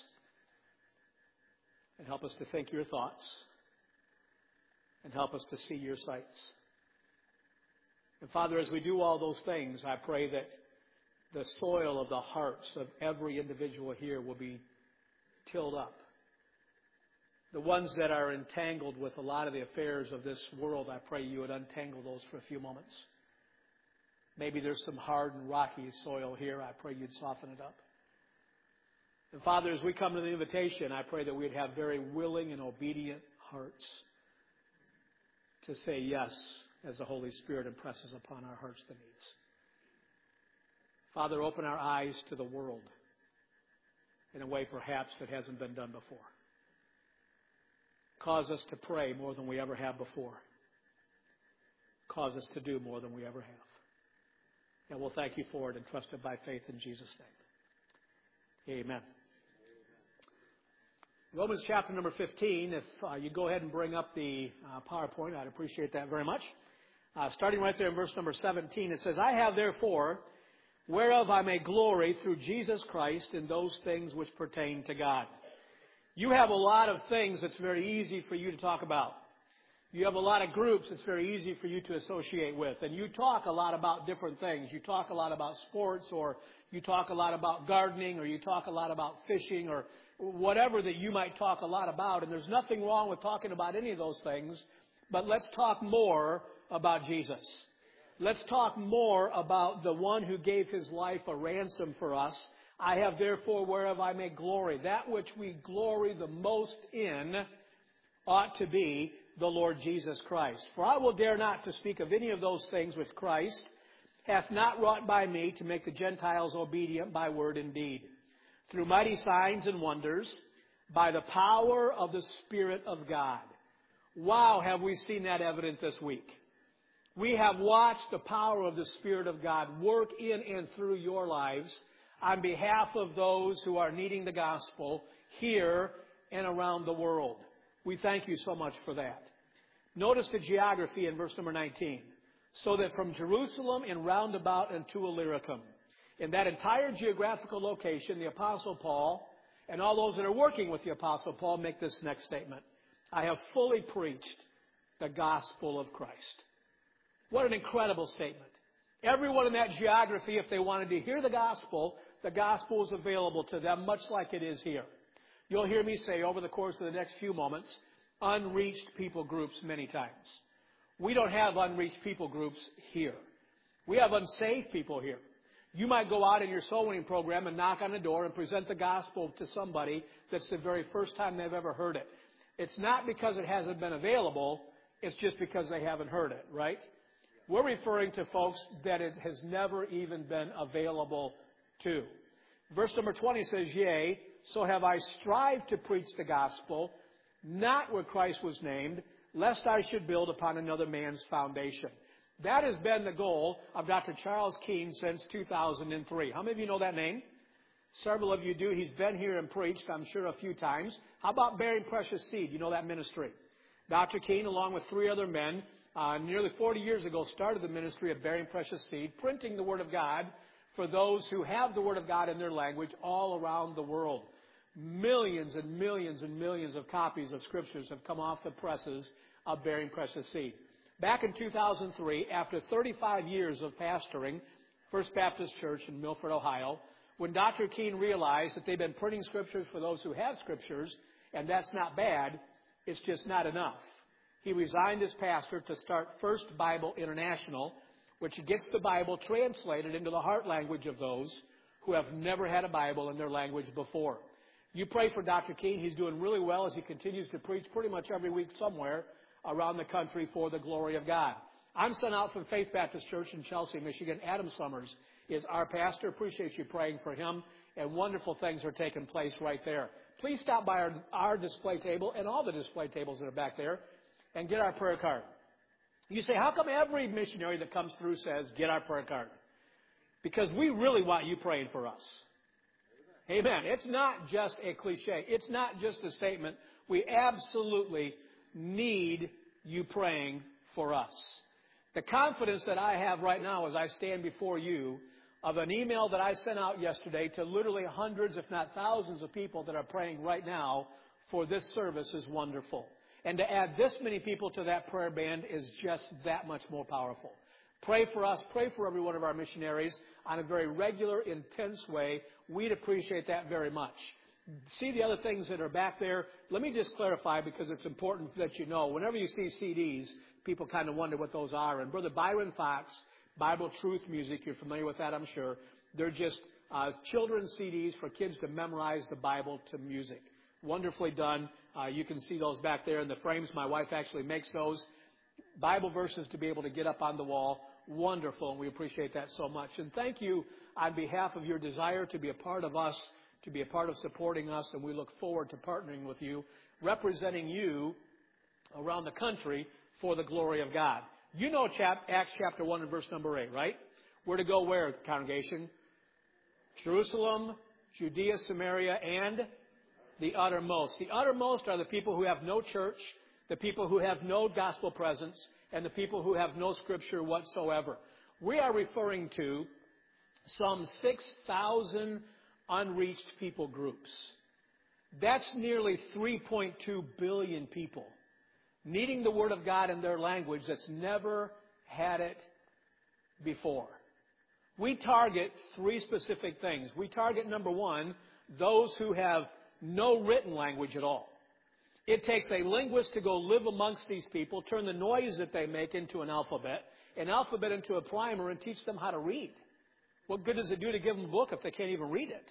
and help us to think your thoughts, and help us to see your sights. And Father, as we do all those things, I pray that the soil of the hearts of every individual here will be tilled up. The ones that are entangled with a lot of the affairs of this world, I pray you would untangle those for a few moments. Maybe there's some hard and rocky soil here. I pray you'd soften it up. And Father, as we come to the invitation, I pray that we'd have very willing and obedient hearts to say yes as the Holy Spirit impresses upon our hearts the needs. Father, open our eyes to the world in a way perhaps that hasn't been done before. Cause us to pray more than we ever have before. Cause us to do more than we ever have. And we'll thank you for it and trust it by faith in Jesus' name. Amen. Romans chapter number fifteen, if uh, you go ahead and bring up the uh, PowerPoint, I'd appreciate that very much. Uh, starting right there in verse number seventeen, it says, I have therefore, whereof I may glory through Jesus Christ in those things which pertain to God. You have a lot of things that's very easy for you to talk about. You have a lot of groups that's very easy for you to associate with. And you talk a lot about different things. You talk a lot about sports, or you talk a lot about gardening, or you talk a lot about fishing, or whatever that you might talk a lot about. And there's nothing wrong with talking about any of those things. But let's talk more about Jesus. Let's talk more about the one who gave his life a ransom for us. I have therefore whereof I may glory. That which we glory the most in ought to be the Lord Jesus Christ. For I will dare not to speak of any of those things which Christ hath not wrought by me to make the Gentiles obedient by word and deed, through mighty signs and wonders, by the power of the Spirit of God. Wow, have we seen that evident this week. We have watched the power of the Spirit of God work in and through your lives on behalf of those who are needing the gospel here and around the world. We thank you so much for that. Notice the geography in verse number nineteen. So that from Jerusalem and round about unto Illyricum. In that entire geographical location, the Apostle Paul and all those that are working with the Apostle Paul make this next statement. I have fully preached the gospel of Christ. What an incredible statement. Everyone in that geography, if they wanted to hear the gospel, the gospel is available to them, much like it is here. You'll hear me say over the course of the next few moments, unreached people groups many times. We don't have unreached people groups here. We have unsaved people here. You might go out in your soul winning program and knock on the door and present the gospel to somebody that's the very first time they've ever heard it. It's not because it hasn't been available. It's just because they haven't heard it, right? We're referring to folks that it has never even been available to. Verse number twenty says, Yea, so have I strived to preach the gospel, not where Christ was named, lest I should build upon another man's foundation. That has been the goal of Doctor Charles Keene since two thousand three. How many of you know that name? Several of you do. He's been here and preached, I'm sure, a few times. How about Bearing Precious Seed? You know that ministry. Doctor Keene, along with three other men, uh, nearly forty years ago, started the ministry of Bearing Precious Seed, printing the Word of God for those who have the Word of God in their language all around the world. Millions and millions and millions of copies of Scriptures have come off the presses of Bearing Precious Seed. Back in two thousand three, after thirty-five years of pastoring First Baptist Church in Milford, Ohio, when Doctor Keene realized that they've been printing Scriptures for those who have Scriptures, and that's not bad, it's just not enough. He resigned as pastor to start First Bible International, which gets the Bible translated into the heart language of those who have never had a Bible in their language before. You pray for Doctor Keene. He's doing really well as he continues to preach pretty much every week somewhere around the country for the glory of God. I'm sent out from Faith Baptist Church in Chelsea, Michigan. Adam Summers is our pastor. Appreciate you praying for him, and wonderful things are taking place right there. Please stop by our, our display table and all the display tables that are back there and get our prayer card. You say, how come every missionary that comes through says, get our prayer card? Because we really want you praying for us. Amen. It's not just a cliche. It's not just a statement. We absolutely need you praying for us. The confidence that I have right now as I stand before you of an email that I sent out yesterday to literally hundreds, if not thousands of people that are praying right now for this service is wonderful. And to add this many people to that prayer band is just that much more powerful. Pray for us. Pray for every one of our missionaries on a very regular, intense way. We'd appreciate that very much. See the other things that are back there. Let me just clarify because it's important that you know. Whenever you see C Ds, people kind of wonder what those are. And Brother Byron Fox, Bible Truth Music, you're familiar with that, I'm sure. They're just uh, children's C Ds for kids to memorize the Bible to music. Wonderfully done. Uh, you can see those back there in the frames. My wife actually makes those. Bible verses to be able to get up on the wall. Wonderful, and we appreciate that so much. And thank you on behalf of your desire to be a part of us, to be a part of supporting us, and we look forward to partnering with you, representing you around the country for the glory of God. You know chap, Acts chapter one and verse number eight, right? We're to go where, congregation? Jerusalem, Judea, Samaria, and the uttermost. The uttermost are the people who have no church, the people who have no gospel presence, and the people who have no scripture whatsoever. We are referring to some six thousand unreached people groups. That's nearly three point two billion people needing the Word of God in their language that's never had it before. We target three specific things. We target, number one, those who have no written language at all. It takes a linguist to go live amongst these people, turn the noise that they make into an alphabet, an alphabet into a primer, and teach them how to read. What good does it do to give them a book if they can't even read it?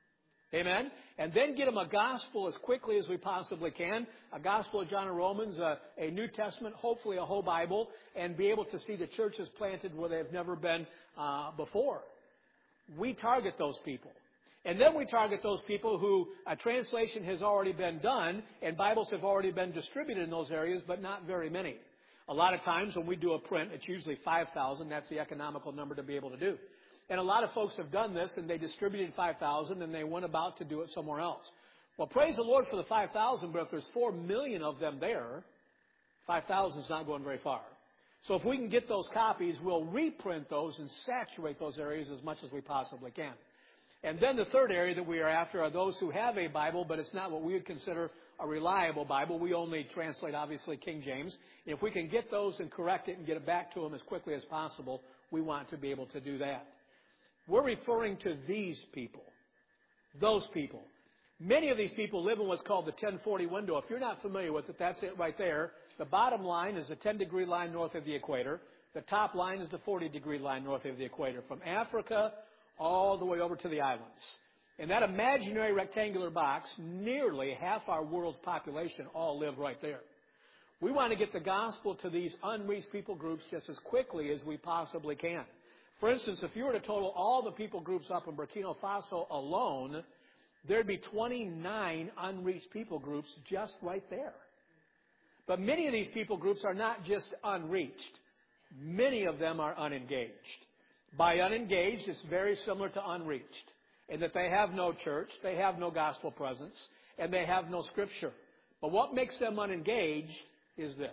Amen? And then get them a gospel as quickly as we possibly can, a gospel of John and Romans, a, a New Testament, hopefully a whole Bible, and be able to see the churches planted where they've never been uh, before. We target those people. And then we target those people who a translation has already been done and Bibles have already been distributed in those areas, but not very many. A lot of times when we do a print, it's usually five thousand. That's the economical number to be able to do. And a lot of folks have done this, and they distributed five thousand, and they went about to do it somewhere else. Well, praise the Lord for the five thousand, but if there's four million of them there, five thousand is not going very far. So if we can get those copies, we'll reprint those and saturate those areas as much as we possibly can. And then the third area that we are after are those who have a Bible, but it's not what we would consider a reliable Bible. We only translate, obviously, King James. And if we can get those and correct it and get it back to them as quickly as possible, we want to be able to do that. We're referring to these people, those people. Many of these people live in what's called the ten forty window. If you're not familiar with it, that's it right there. The bottom line is the ten-degree line north of the equator. The top line is the forty-degree line north of the equator. From Africa all the way over to the islands. In that imaginary rectangular box, nearly half our world's population all live right there. We want to get the gospel to these unreached people groups just as quickly as we possibly can. For instance, if you were to total all the people groups up in Burkina Faso alone, there'd be twenty-nine unreached people groups just right there. But many of these people groups are not just unreached. Many of them are unengaged. By unengaged, it's very similar to unreached, in that they have no church, they have no gospel presence, and they have no scripture. But what makes them unengaged is this.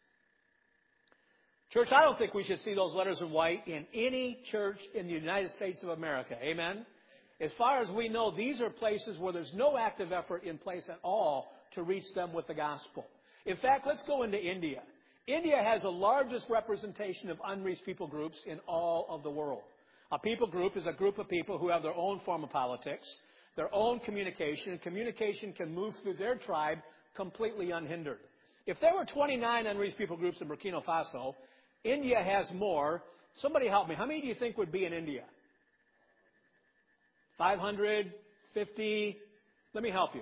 Church, I don't think we should see those letters in white in any church in the United States of America. Amen? As far as we know, these are places where there's no active effort in place at all to reach them with the gospel. In fact, let's go into India. India has the largest representation of unreached people groups in all of the world. A people group is a group of people who have their own form of politics, their own communication, and communication can move through their tribe completely unhindered. If there were twenty-nine unreached people groups in Burkina Faso, India has more. Somebody help me. How many do you think would be in India? five hundred, fifty? Let me help you.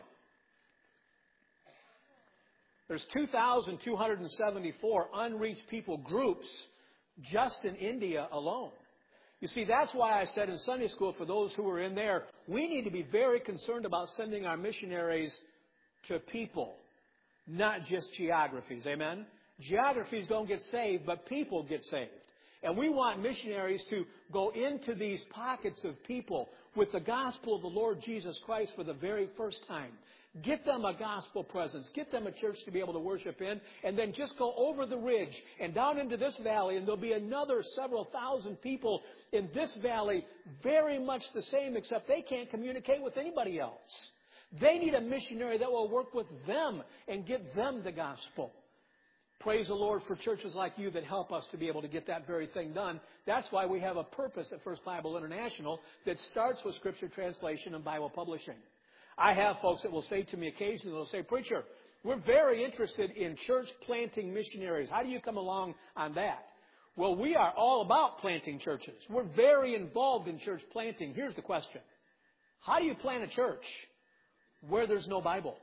There's two thousand two hundred seventy-four unreached people groups just in India alone. You see, that's why I said in Sunday school, for those who were in there, we need to be very concerned about sending our missionaries to people, not just geographies. Amen? Geographies don't get saved, but people get saved. And we want missionaries to go into these pockets of people with the gospel of the Lord Jesus Christ for the very first time. Get them a gospel presence. Get them a church to be able to worship in. And then just go over the ridge and down into this valley. And there'll be another several thousand people in this valley very much the same, except they can't communicate with anybody else. They need a missionary that will work with them and give them the gospel. Praise the Lord for churches like you that help us to be able to get that very thing done. That's why we have a purpose at First Bible International that starts with Scripture translation and Bible publishing. I have folks that will say to me occasionally, they'll say, "Preacher, we're very interested in church planting missionaries. How do you come along on that?" Well, we are all about planting churches. We're very involved in church planting. Here's the question. How do you plant a church where there's no Bible?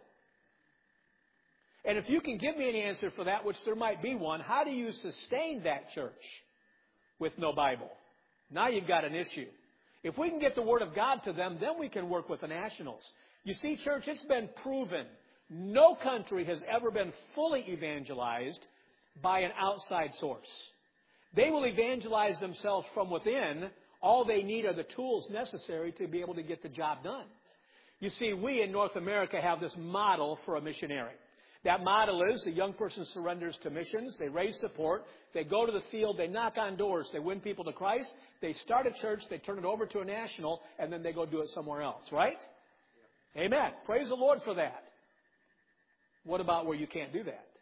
And if you can give me an answer for that, which there might be one, how do you sustain that church with no Bible? Now you've got an issue. If we can get the Word of God to them, then we can work with the nationals. You see, church, it's been proven no country has ever been fully evangelized by an outside source. They will evangelize themselves from within. All they need are the tools necessary to be able to get the job done. You see, we in North America have this model for a missionary. That model is the young person surrenders to missions. They raise support. They go to the field. They knock on doors. They win people to Christ. They start a church. They turn it over to a national, and then they go do it somewhere else, right? Amen. Praise the Lord for that. What about where you can't do that?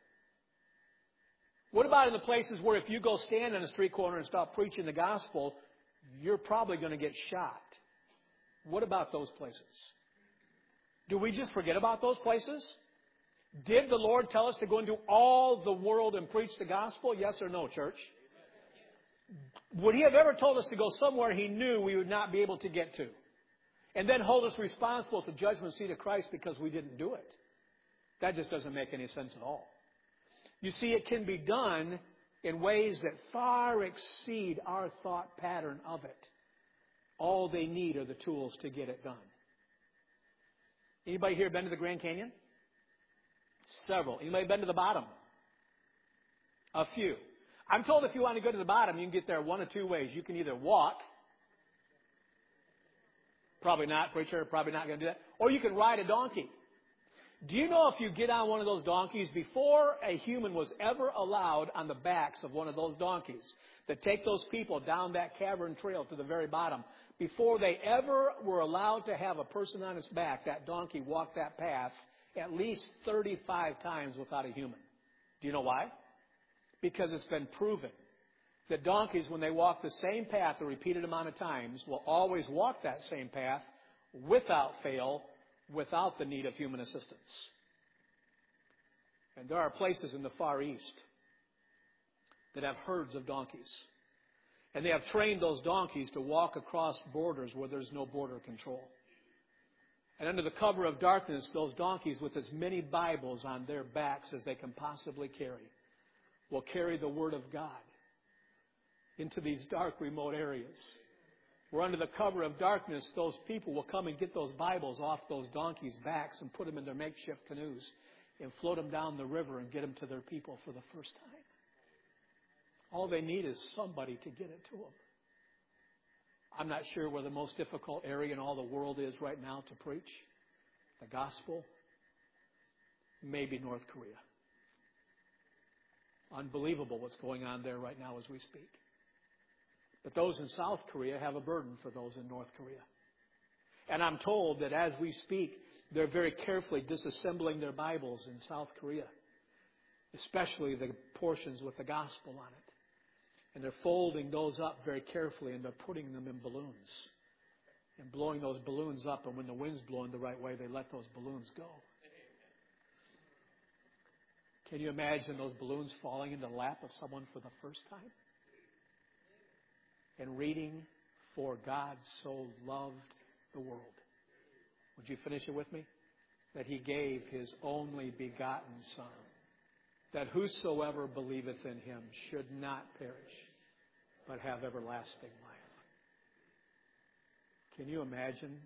What about in the places where if you go stand on a street corner and start preaching the gospel, you're probably going to get shot? What about those places? Do we just forget about those places? Did the Lord tell us to go into all the world and preach the gospel? Yes or no, church? Would He have ever told us to go somewhere He knew we would not be able to get to? And then hold us responsible at the judgment seat of Christ because we didn't do it? That just doesn't make any sense at all. You see, it can be done in ways that far exceed our thought pattern of it. All they need are the tools to get it done. Anybody here been to the Grand Canyon? Several. Anybody been to the bottom? A few. I'm told if you want to go to the bottom, you can get there one of two ways. You can either walk. Probably not, preacher. Probably not going to do that. Or you can ride a donkey. Do you know if you get on one of those donkeys, before a human was ever allowed on the backs of one of those donkeys to take those people down that cavern trail to the very bottom, before they ever were allowed to have a person on its back, that donkey walked that path at least thirty-five times without a human. Do you know why? Because it's been proven that donkeys, when they walk the same path a repeated amount of times, will always walk that same path without fail, without the need of human assistance. And there are places in the Far East that have herds of donkeys. And they have trained those donkeys to walk across borders where there's no border control. And under the cover of darkness, those donkeys with as many Bibles on their backs as they can possibly carry will carry the Word of God into these dark, remote areas. Where under the cover of darkness, those people will come and get those Bibles off those donkeys' backs and put them in their makeshift canoes and float them down the river and get them to their people for the first time. All they need is somebody to get it to them. I'm not sure where the most difficult area in all the world is right now to preach the gospel. Maybe North Korea. Unbelievable what's going on there right now as we speak. But those in South Korea have a burden for those in North Korea. And I'm told that as we speak, they're very carefully disassembling their Bibles in South Korea, especially the portions with the gospel on it. And they're folding those up very carefully, and they're putting them in balloons and blowing those balloons up. And when the wind's blowing the right way, they let those balloons go. Can you imagine those balloons falling into the lap of someone for the first time? And reading, "For God so loved the world." Would you finish it with me? That He gave His only begotten Son, that whosoever believeth in Him should not perish, but have everlasting life. Can you imagine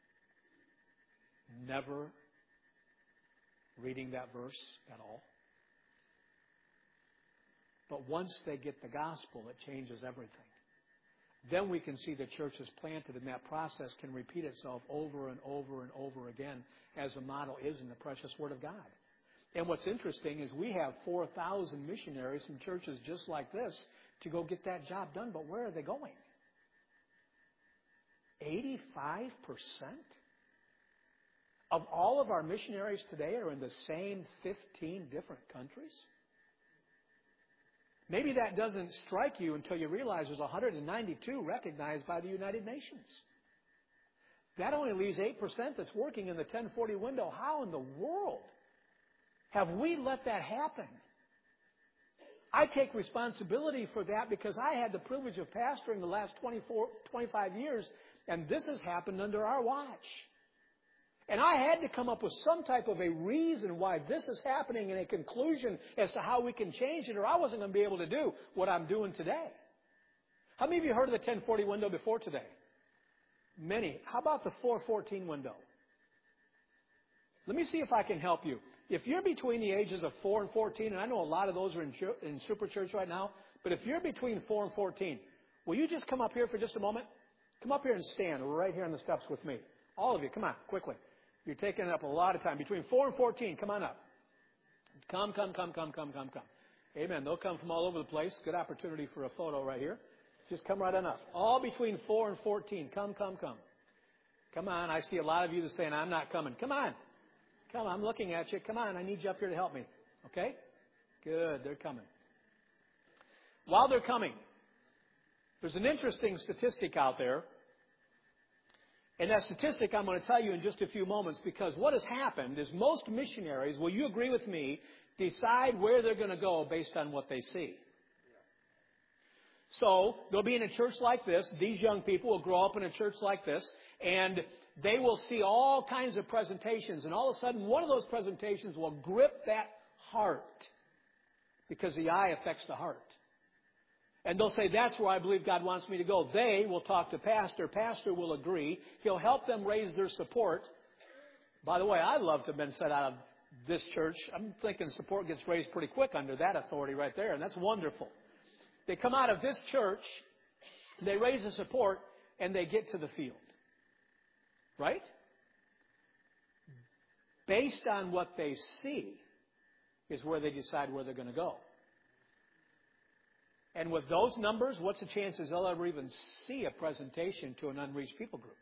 never reading that verse at all? But once they get the gospel, it changes everything. Then we can see the church is planted, and that process can repeat itself over and over and over again, as the model is in the precious Word of God. And what's interesting is we have four thousand missionaries from churches just like this to go get that job done. But where are they going? eighty-five percent of all of our missionaries today are in the same fifteen different countries. Maybe that doesn't strike you until you realize there's one hundred ninety-two recognized by the United Nations. That only leaves eight percent that's working in the ten forty window. How in the world have we let that happen? I take responsibility for that because I had the privilege of pastoring the last twenty-four, twenty-five years, and this has happened under our watch. And I had to come up with some type of a reason why this is happening and a conclusion as to how we can change it, or I wasn't going to be able to do what I'm doing today. How many of you heard of the ten forty window before today? Many. How about the four fourteen window? Let me see if I can help you. If you're between the ages of four and fourteen, and I know a lot of those are in, in Super Church right now, but if you're between four and fourteen, will you just come up here for just a moment? Come up here and stand right here on the steps with me. All of you, come on, quickly. You're taking up a lot of time. Between four and fourteen, come on up. Come, come, come, come, come, come, come. Amen. They'll come from all over the place. Good opportunity for a photo right here. Just come right on up. All between four and fourteen. Come, come, come. Come on. I see a lot of you that are saying, I'm not coming. Come on. Come on. I'm looking at you. Come on. I need you up here to help me. Okay? Good. They're coming. While they're coming, there's an interesting statistic out there. And that statistic I'm going to tell you in just a few moments, because what has happened is most missionaries, will you agree with me, decide where they're going to go based on what they see. So they'll be in a church like this. These young people will grow up in a church like this, and they will see all kinds of presentations. And all of a sudden, one of those presentations will grip that heart, because the eye affects the heart. And they'll say, that's where I believe God wants me to go. They will talk to pastor. Pastor will agree. He'll help them raise their support. By the way, I'd love to have been set out of this church. I'm thinking support gets raised pretty quick under that authority right there, and that's wonderful. They come out of this church, they raise the support, and they get to the field. Right? Based on what they see is where they decide where they're going to go. And with those numbers, what's the chances they'll ever even see a presentation to an unreached people group?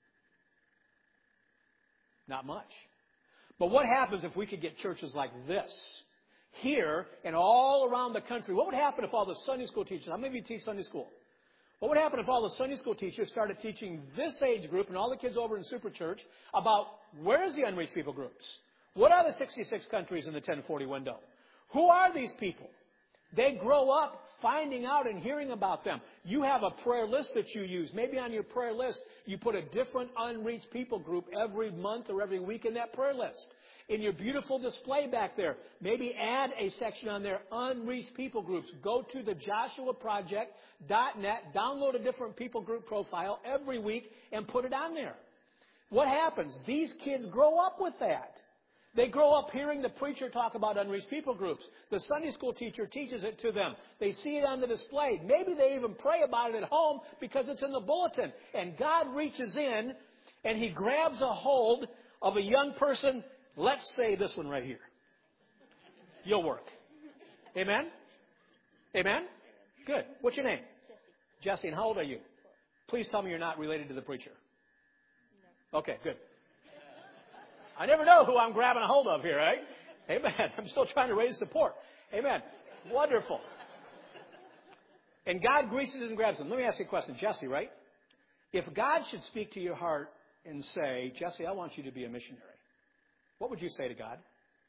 Not much. But what happens if we could get churches like this here and all around the country? What would happen if all the Sunday school teachers, how many of you teach Sunday school? What would happen if all the Sunday school teachers started teaching this age group and all the kids over in Super Church about where's the unreached people groups? What are the sixty-six countries in the ten forty window? Who are these people? They grow up finding out and hearing about them. You have a prayer list that you use. Maybe on your prayer list, you put a different unreached people group every month or every week in that prayer list. In your beautiful display back there, maybe add a section on there, unreached people groups. Go to the joshua project dot net, download a different people group profile every week, and put it on there. What happens? These kids grow up with that. They grow up hearing the preacher talk about unreached people groups. The Sunday school teacher teaches it to them. They see it on the display. Maybe they even pray about it at home because it's in the bulletin. And God reaches in and He grabs a hold of a young person. Let's say this one right here. You'll work. Amen? Amen? Good. What's your name? Jesse. Jesse, and how old are you? Please tell me you're not related to the preacher. No. Okay, good. I never know who I'm grabbing a hold of here, right? Amen. I'm still trying to raise support. Amen. Wonderful. And God reaches and grabs them. Let me ask you a question. Jesse, right? If God should speak to your heart and say, Jesse, I want you to be a missionary, what would you say to God? I'll do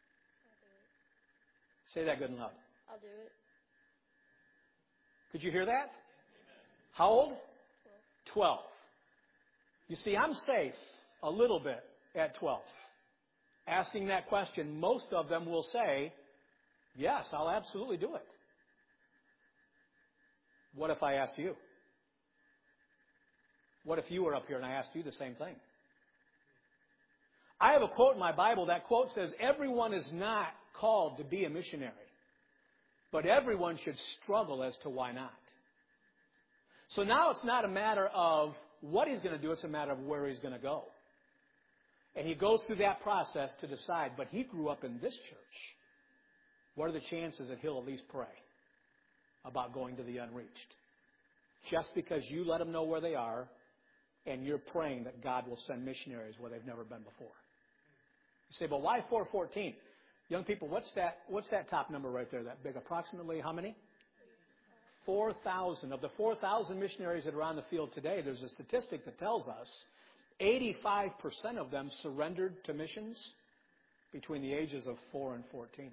it. Say that good and loud. I'll do it. Could you hear that? How old? Twelve. Twelve. You see, I'm safe a little bit at twelve. Asking that question, most of them will say, yes, I'll absolutely do it. What if I asked you? What if you were up here and I asked you the same thing? I have a quote in my Bible. That quote says, everyone is not called to be a missionary, but everyone should struggle as to why not. So now it's not a matter of what he's going to do, it's a matter of where he's going to go. And he goes through that process to decide, but he grew up in this church. What are the chances that he'll at least pray about going to the unreached? Just because you let them know where they are and you're praying that God will send missionaries where they've never been before. You say, but why four fourteen? Young people, what's that, what's that top number right there, that big? Approximately how many? four thousand. Of the four thousand missionaries that are on the field today, there's a statistic that tells us eighty-five percent of them surrendered to missions between the ages of four and fourteen.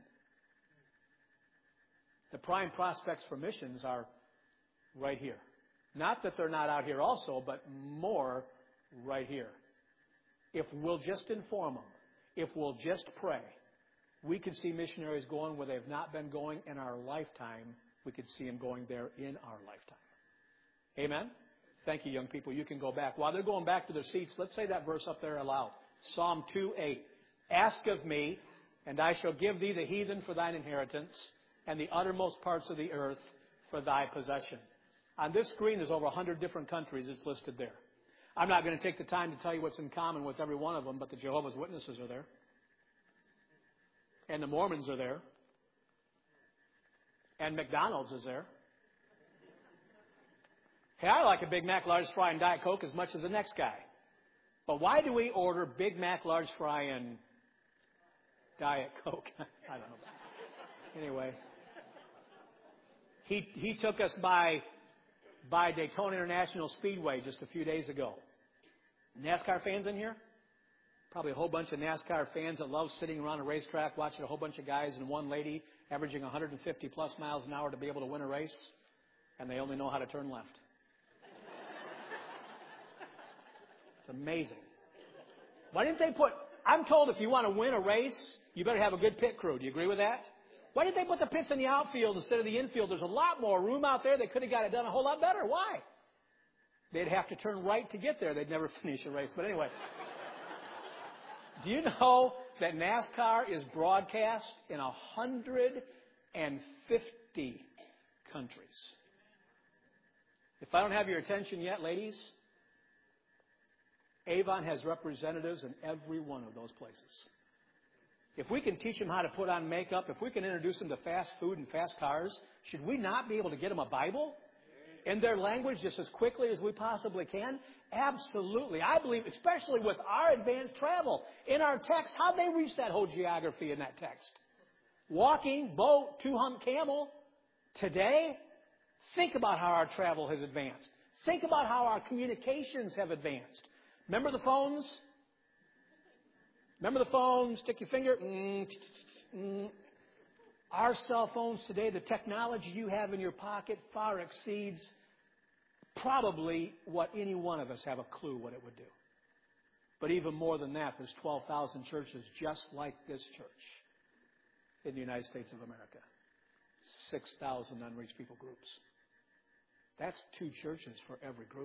The prime prospects for missions are right here. Not that they're not out here also, but more right here. If we'll just inform them, if we'll just pray, we could see missionaries going where they've not been going in our lifetime. We could see them going there in our lifetime. Amen? Thank you, young people. You can go back. While they're going back to their seats, let's say that verse up there aloud. Psalm two eight. Ask of me, and I shall give thee the heathen for thine inheritance, and the uttermost parts of the earth for thy possession. On this screen, there's over one hundred different countries. It's listed there. I'm not going to take the time to tell you what's in common with every one of them, but the Jehovah's Witnesses are there. And the Mormons are there. And McDonald's is there. Hey, I like a Big Mac, large fry, and Diet Coke as much as the next guy. But why do we order Big Mac, large fry, and Diet Coke? I don't know. Anyway, he he took us by by Daytona International Speedway just a few days ago. NASCAR fans in here? Probably a whole bunch of NASCAR fans that love sitting around a racetrack watching a whole bunch of guys and one lady averaging one hundred fifty plus miles an hour to be able to win a race, and they only know how to turn left. It's amazing. Why didn't they put, I'm told if you want to win a race, you better have a good pit crew. Do you agree with that? Why did they put the pits in the outfield instead of the infield? There's a lot more room out there. They could have got it done a whole lot better. Why? They'd have to turn right to get there. They'd never finish a race. But anyway, do you know that NASCAR is broadcast in one hundred fifty countries? If I don't have your attention yet, ladies, Avon has representatives in every one of those places. If we can teach them how to put on makeup, if we can introduce them to fast food and fast cars, should we not be able to get them a Bible in their language just as quickly as we possibly can? Absolutely. I believe, especially with our advanced travel, in our text, how'd they reach that whole geography in that text? Walking, boat, two-hump camel. Today, think about how our travel has advanced. Think about how our communications have advanced. Remember the phones? Remember the phone? Stick your finger. Mm, mm. Our cell phones today, the technology you have in your pocket far exceeds probably what any one of us have a clue what it would do. But even more than that, there's twelve thousand churches just like this church in the United States of America. six thousand unreached people groups. That's two churches for every group.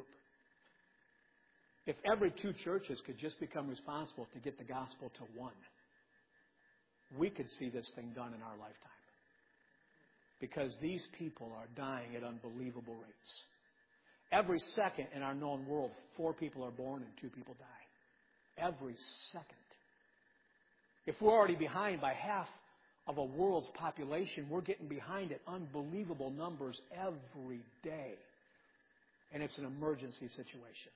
If every two churches could just become responsible to get the gospel to one, we could see this thing done in our lifetime. Because these people are dying at unbelievable rates. Every second in our known world, four people are born and two people die. Every second. If we're already behind by half of a world's population, we're getting behind at unbelievable numbers every day. And it's an emergency situation.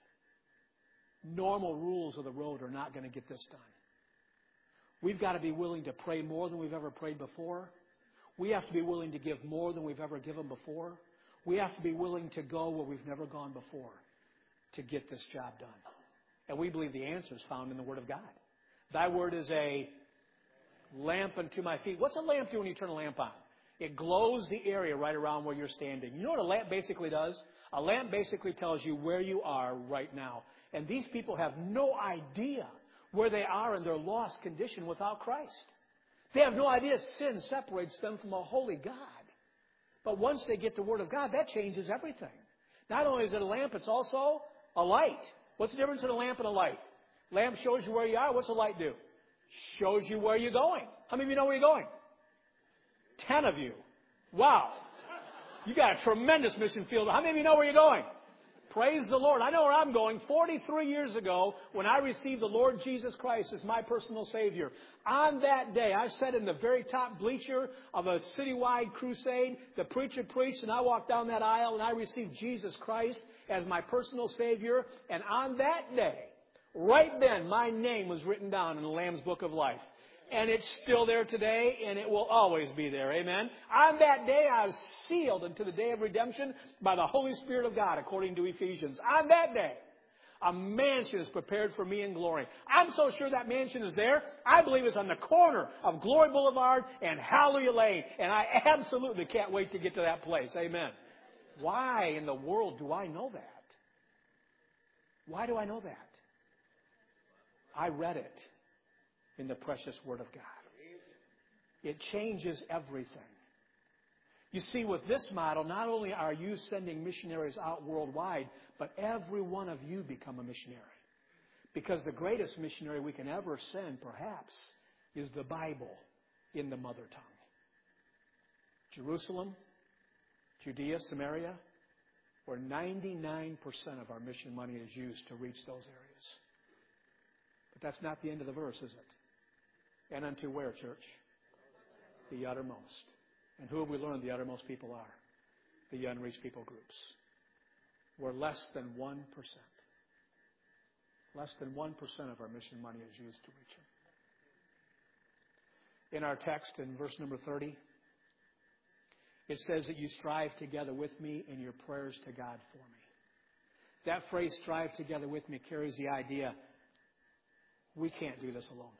Normal rules of the road are not going to get this done. We've got to be willing to pray more than we've ever prayed before. We have to be willing to give more than we've ever given before. We have to be willing to go where we've never gone before to get this job done. And we believe the answer is found in the Word of God. Thy Word is a lamp unto my feet. What's a lamp do when you turn a lamp on? It glows the area right around where you're standing. You know what a lamp basically does? A lamp basically tells you where you are right now. And these people have no idea where they are in their lost condition without Christ. They have no idea sin separates them from a holy God. But once they get the Word of God, that changes everything. Not only is it a lamp, it's also a light. What's the difference in a lamp and a light? Lamp shows you where you are. What's a light do? Shows you where you're going. How many of you know where you're going? Ten of you. Wow. You got a tremendous mission field. How many of you know where you're going? Praise the Lord. I know where I'm going. forty-three years ago, when I received the Lord Jesus Christ as my personal Savior, on that day, I sat in the very top bleacher of a citywide crusade. The preacher preached, and I walked down that aisle, and I received Jesus Christ as my personal Savior. And on that day, right then, my name was written down in the Lamb's Book of Life. And it's still there today, and it will always be there. Amen? On that day, I was sealed unto the day of redemption by the Holy Spirit of God, according to Ephesians. On that day, a mansion is prepared for me in glory. I'm so sure that mansion is there. I believe it's on the corner of Glory Boulevard and Hallelujah Lane. And I absolutely can't wait to get to that place. Amen. Why in the world do I know that? Why do I know that? I read it in the precious Word of God. It changes everything. You see, with this model, not only are you sending missionaries out worldwide, but every one of you become a missionary. Because the greatest missionary we can ever send, perhaps, is the Bible in the mother tongue. Jerusalem, Judea, Samaria, where ninety-nine percent of our mission money is used to reach those areas. But that's not the end of the verse, is it? And unto where, church? The uttermost. And who have we learned the uttermost people are? The unreached people groups. We're less than one percent. Less than one percent of our mission money is used to reach them. In our text, in verse number thirty, it says that you strive together with me in your prayers to God for me. That phrase, strive together with me, carries the idea we can't do this alone.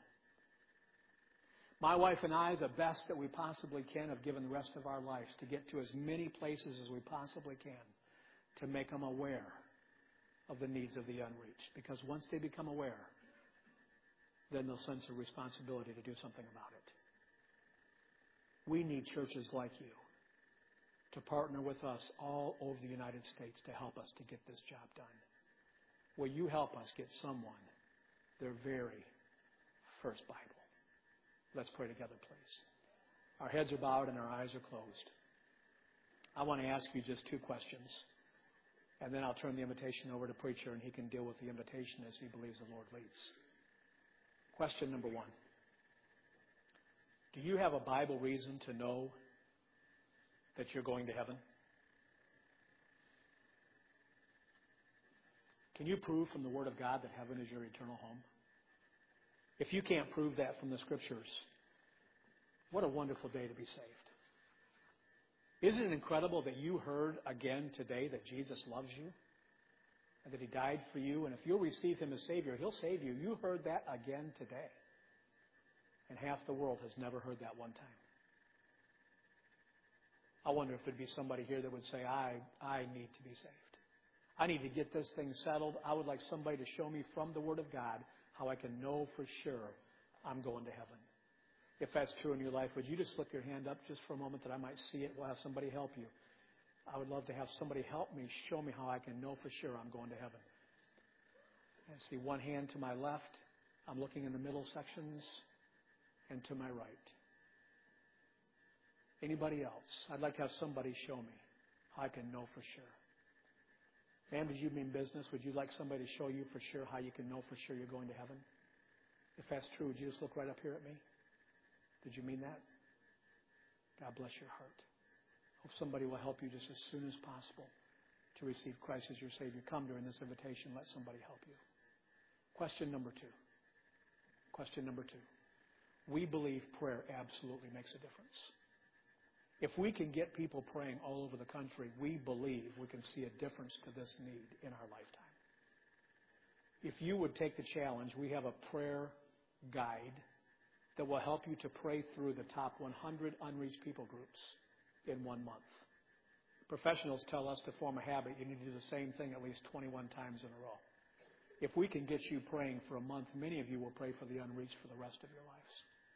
My wife and I, the best that we possibly can, have given the rest of our lives to get to as many places as we possibly can to make them aware of the needs of the unreached. Because once they become aware, then they'll sense a responsibility to do something about it. We need churches like you to partner with us all over the United States to help us to get this job done. Will you help us get someone their very first Bible? Let's pray together, please. Our heads are bowed and our eyes are closed. I want to ask you just two questions, and then I'll turn the invitation over to preacher, and he can deal with the invitation as he believes the Lord leads. Question number one. Do you have a Bible reason to know that you're going to heaven? Can you prove from the Word of God that heaven is your eternal home? If you can't prove that from the Scriptures, what a wonderful day to be saved. Isn't it incredible that you heard again today that Jesus loves you and that He died for you? And if you'll receive Him as Savior, He'll save you. You heard that again today. And half the world has never heard that one time. I wonder if there'd be somebody here that would say, I, I need to be saved. I need to get this thing settled. I would like somebody to show me from the Word of God how I can know for sure I'm going to heaven. If that's true in your life, would you just slip your hand up just for a moment that I might see it? We'll have somebody help you. I would love to have somebody help me, show me how I can know for sure I'm going to heaven. I see one hand to my left. I'm looking in the middle sections and to my right. Anybody else? I'd like to have somebody show me how I can know for sure. Ma'am, did you mean business? Would you like somebody to show you for sure how you can know for sure you're going to heaven? If that's true, would you just look right up here at me? Did you mean that? God bless your heart. Hope somebody will help you just as soon as possible to receive Christ as your Savior. Come during this invitation. Let somebody help you. Question number two. Question number two. We believe prayer absolutely makes a difference. If we can get people praying all over the country, we believe we can see a difference to this need in our lifetime. If you would take the challenge, we have a prayer guide that will help you to pray through the top one hundred unreached people groups in one month. Professionals tell us to form a habit, you need to do the same thing at least twenty-one times in a row. If we can get you praying for a month, many of you will pray for the unreached for the rest of your lives.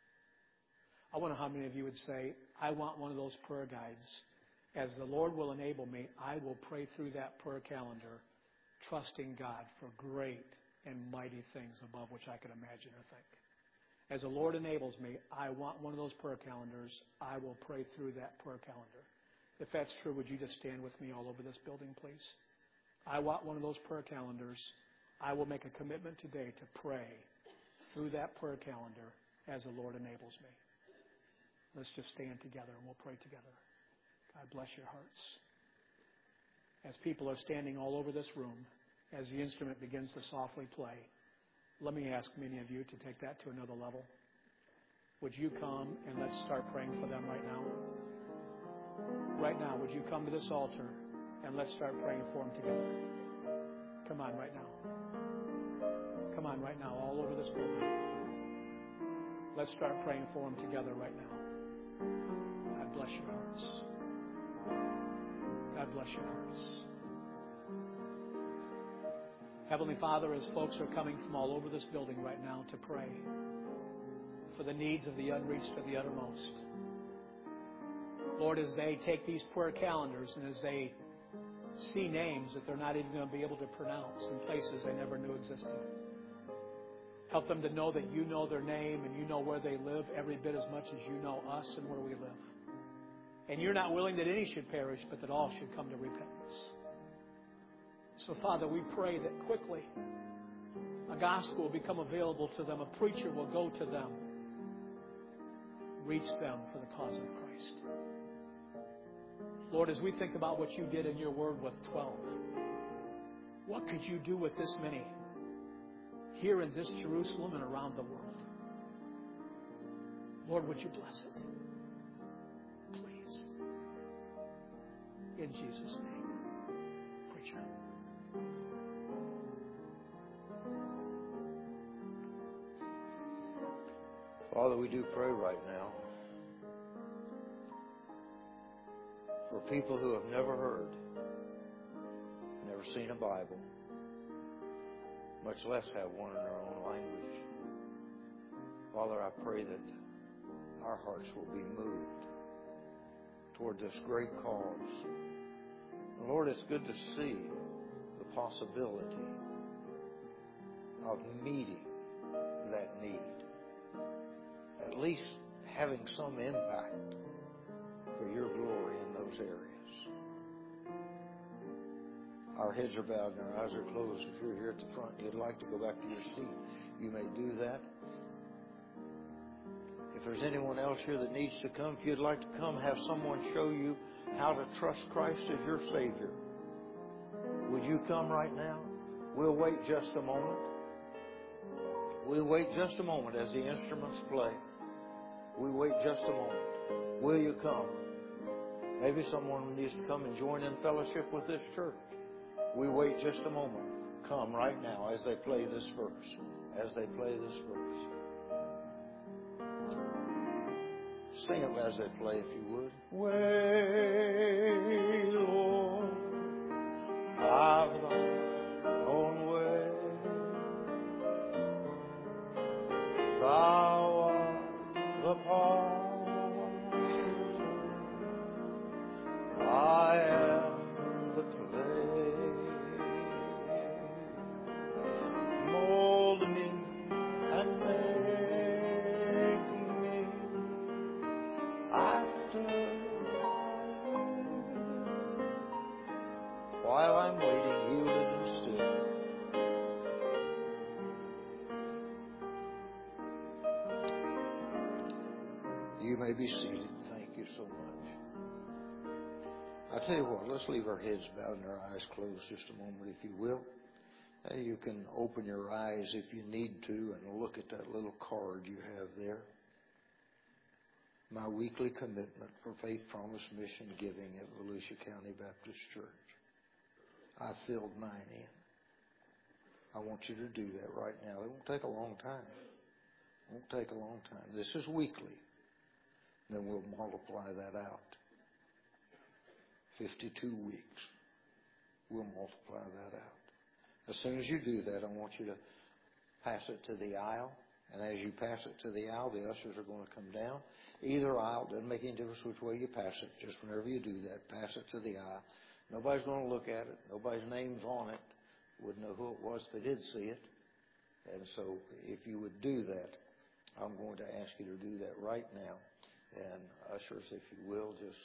I wonder how many of you would say, I want one of those prayer guides. As the Lord will enable me, I will pray through that prayer calendar, trusting God for great and mighty things above which I could imagine or think. As the Lord enables me, I want one of those prayer calendars. I will pray through that prayer calendar. If that's true, would you just stand with me all over this building, please? I want one of those prayer calendars. I will make a commitment today to pray through that prayer calendar as the Lord enables me. Let's just stand together and we'll pray together. God bless your hearts. As people are standing all over this room, as the instrument begins to softly play, let me ask many of you to take that to another level. Would you come and let's start praying for them right now? Right now, would you come to this altar and let's start praying for them together? Come on right now. Come on right now, all over this building. Let's start praying for them together right now. God bless your hearts. God bless your hearts. Heavenly Father, as folks are coming from all over this building right now to pray for the needs of the unreached to the uttermost, Lord, as they take these prayer calendars and as they see names that they're not even going to be able to pronounce in places they never knew existed, help them to know that you know their name and you know where they live every bit as much as you know us and where we live. And you're not willing that any should perish, but that all should come to repentance. So, Father, we pray that quickly a gospel will become available to them. A preacher will go to them, reach them for the cause of Christ. Lord, as we think about what you did in your word with twelve, what could you do with this many here in this Jerusalem and around the world? Lord, would you bless it? Please. In Jesus' name. Preacher. Father, we do pray right now for people who have never heard, never seen a Bible, much less have one in their own language. Father, I pray that our hearts will be moved toward this great cause. And Lord, it's good to see the possibility of meeting that need, at least having some impact for your glory in those areas. Our heads are bowed and our eyes are closed. If you're here at the front and you'd like to go back to your seat, you may do that. If there's anyone else here that needs to come, if you'd like to come, have someone show you how to trust Christ as your Savior. Would you come right now? We'll wait just a moment. We'll wait just a moment as the instruments play. We wait just a moment. Will you come? Maybe someone needs to come and join in fellowship with this church. We wait just a moment. Come right now as they play this verse. As they play this verse. Sing it as they play, if you would. Way, Lord, I've thine own way. Thou art the potter, I am the clay. Mold me and make me after while I'm waiting, yielded and still. You may be seated. Thank you so much. I tell you what, let's leave our heads bowed and our eyes closed just a moment, if you will. Uh, You can open your eyes if you need to and look at that little card you have there. My weekly commitment for Faith Promise Mission Giving at Volusia County Baptist Church. I filled mine in. I want you to do that right now. It won't take a long time. It won't take a long time. This is weekly. Then we'll multiply that out. fifty-two weeks. We'll multiply that out. As soon as you do that, I want you to pass it to the aisle. And as you pass it to the aisle, the ushers are going to come down. Either aisle, doesn't make any difference which way you pass it. Just whenever you do that, pass it to the aisle. Nobody's going to look at it. Nobody's name's on it. Wouldn't know who it was if they did see it. And so if you would do that, I'm going to ask you to do that right now. And ushers, if you will, just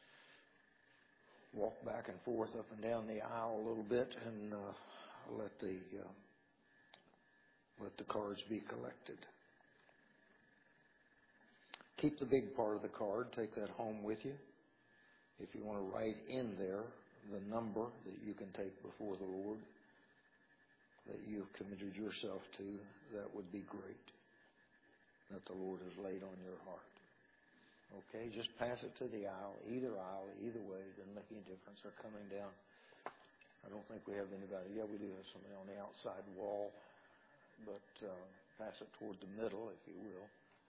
walk back and forth up and down the aisle a little bit and uh, let the uh, let the cards be collected. Keep the big part of the card. Take that home with you. If you want to write in there the number that you can take before the Lord that you've committed yourself to, that would be great, that the Lord has laid on your heart. Okay, just pass it to the aisle, either aisle, either way. It doesn't make any difference. They're coming down. I don't think we have anybody. Yeah, we do have somebody on the outside wall, but uh, pass it toward the middle, if you will.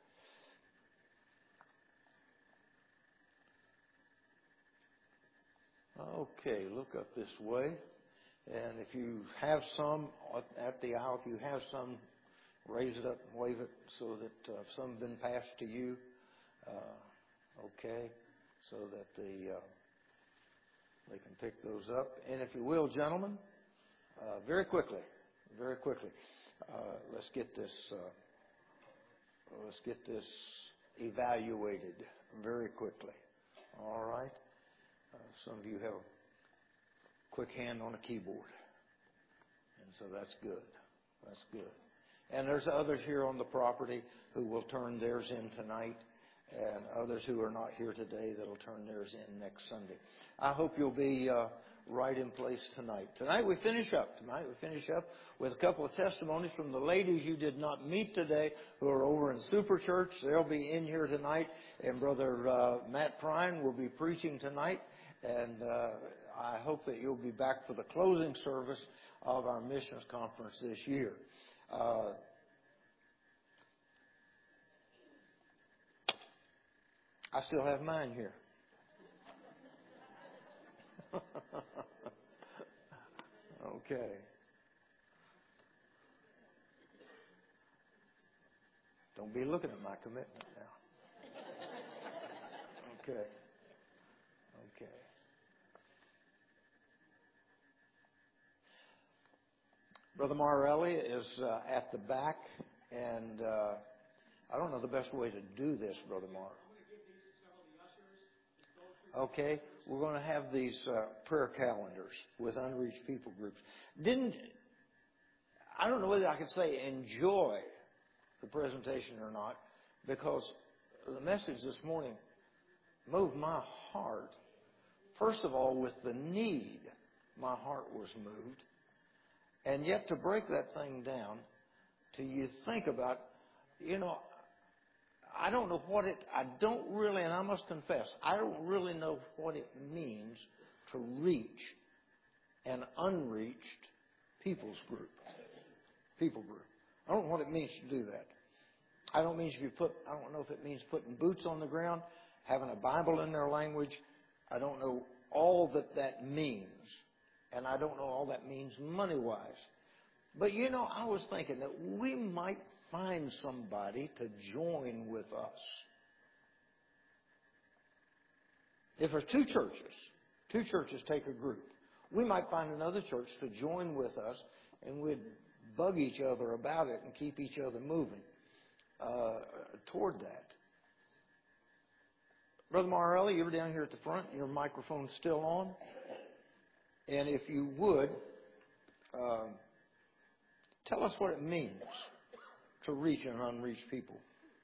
Okay, look up this way. And if you have some at the aisle, if you have some, raise it up and wave it so that uh, if some have been passed to you, uh, okay, so that the uh, they can pick those up. And if you will, gentlemen, uh, very quickly, very quickly, uh, let's get this uh, let's get this evaluated very quickly. All right. Uh, some of you have a quick hand on a keyboard, and so that's good. That's good. And there's others here on the property who will turn theirs in tonight, and others who are not here today that will turn theirs in next Sunday. I hope you'll be uh, right in place tonight. Tonight we finish up. Tonight we finish up with a couple of testimonies from the ladies you did not meet today who are over in Super Church. They'll be in here tonight, and Brother uh, Matt Prine will be preaching tonight. And uh, I hope that you'll be back for the closing service of our missions conference this year. Uh, I still have mine here. Okay. Don't be looking at my commitment now. Okay. Okay. Brother Morelli is uh, at the back, and uh, I don't know the best way to do this, Brother Mar. Okay, we're going to have these uh, prayer calendars with unreached people groups. Didn't I don't know whether I could say enjoy the presentation or not, because the message this morning moved my heart. First of all, with the need, my heart was moved. And yet to break that thing down, to you think about, you know, I don't know what it, I don't really, and I must confess, I don't really know what it means to reach an unreached people's group, people group. I don't know what it means to do that. I don't mean if you put, I don't know if it means putting boots on the ground, having a Bible in their language. I don't know all that that means. And I don't know all that means money-wise. But, you know, I was thinking that we might find somebody to join with us. If there's two churches, two churches take a group, we might find another church to join with us, and we'd bug each other about it and keep each other moving uh, toward that. Brother Morelli, you were down here at the front. Your microphone's still on. And if you would, uh, tell us what it means to reach an unreached people.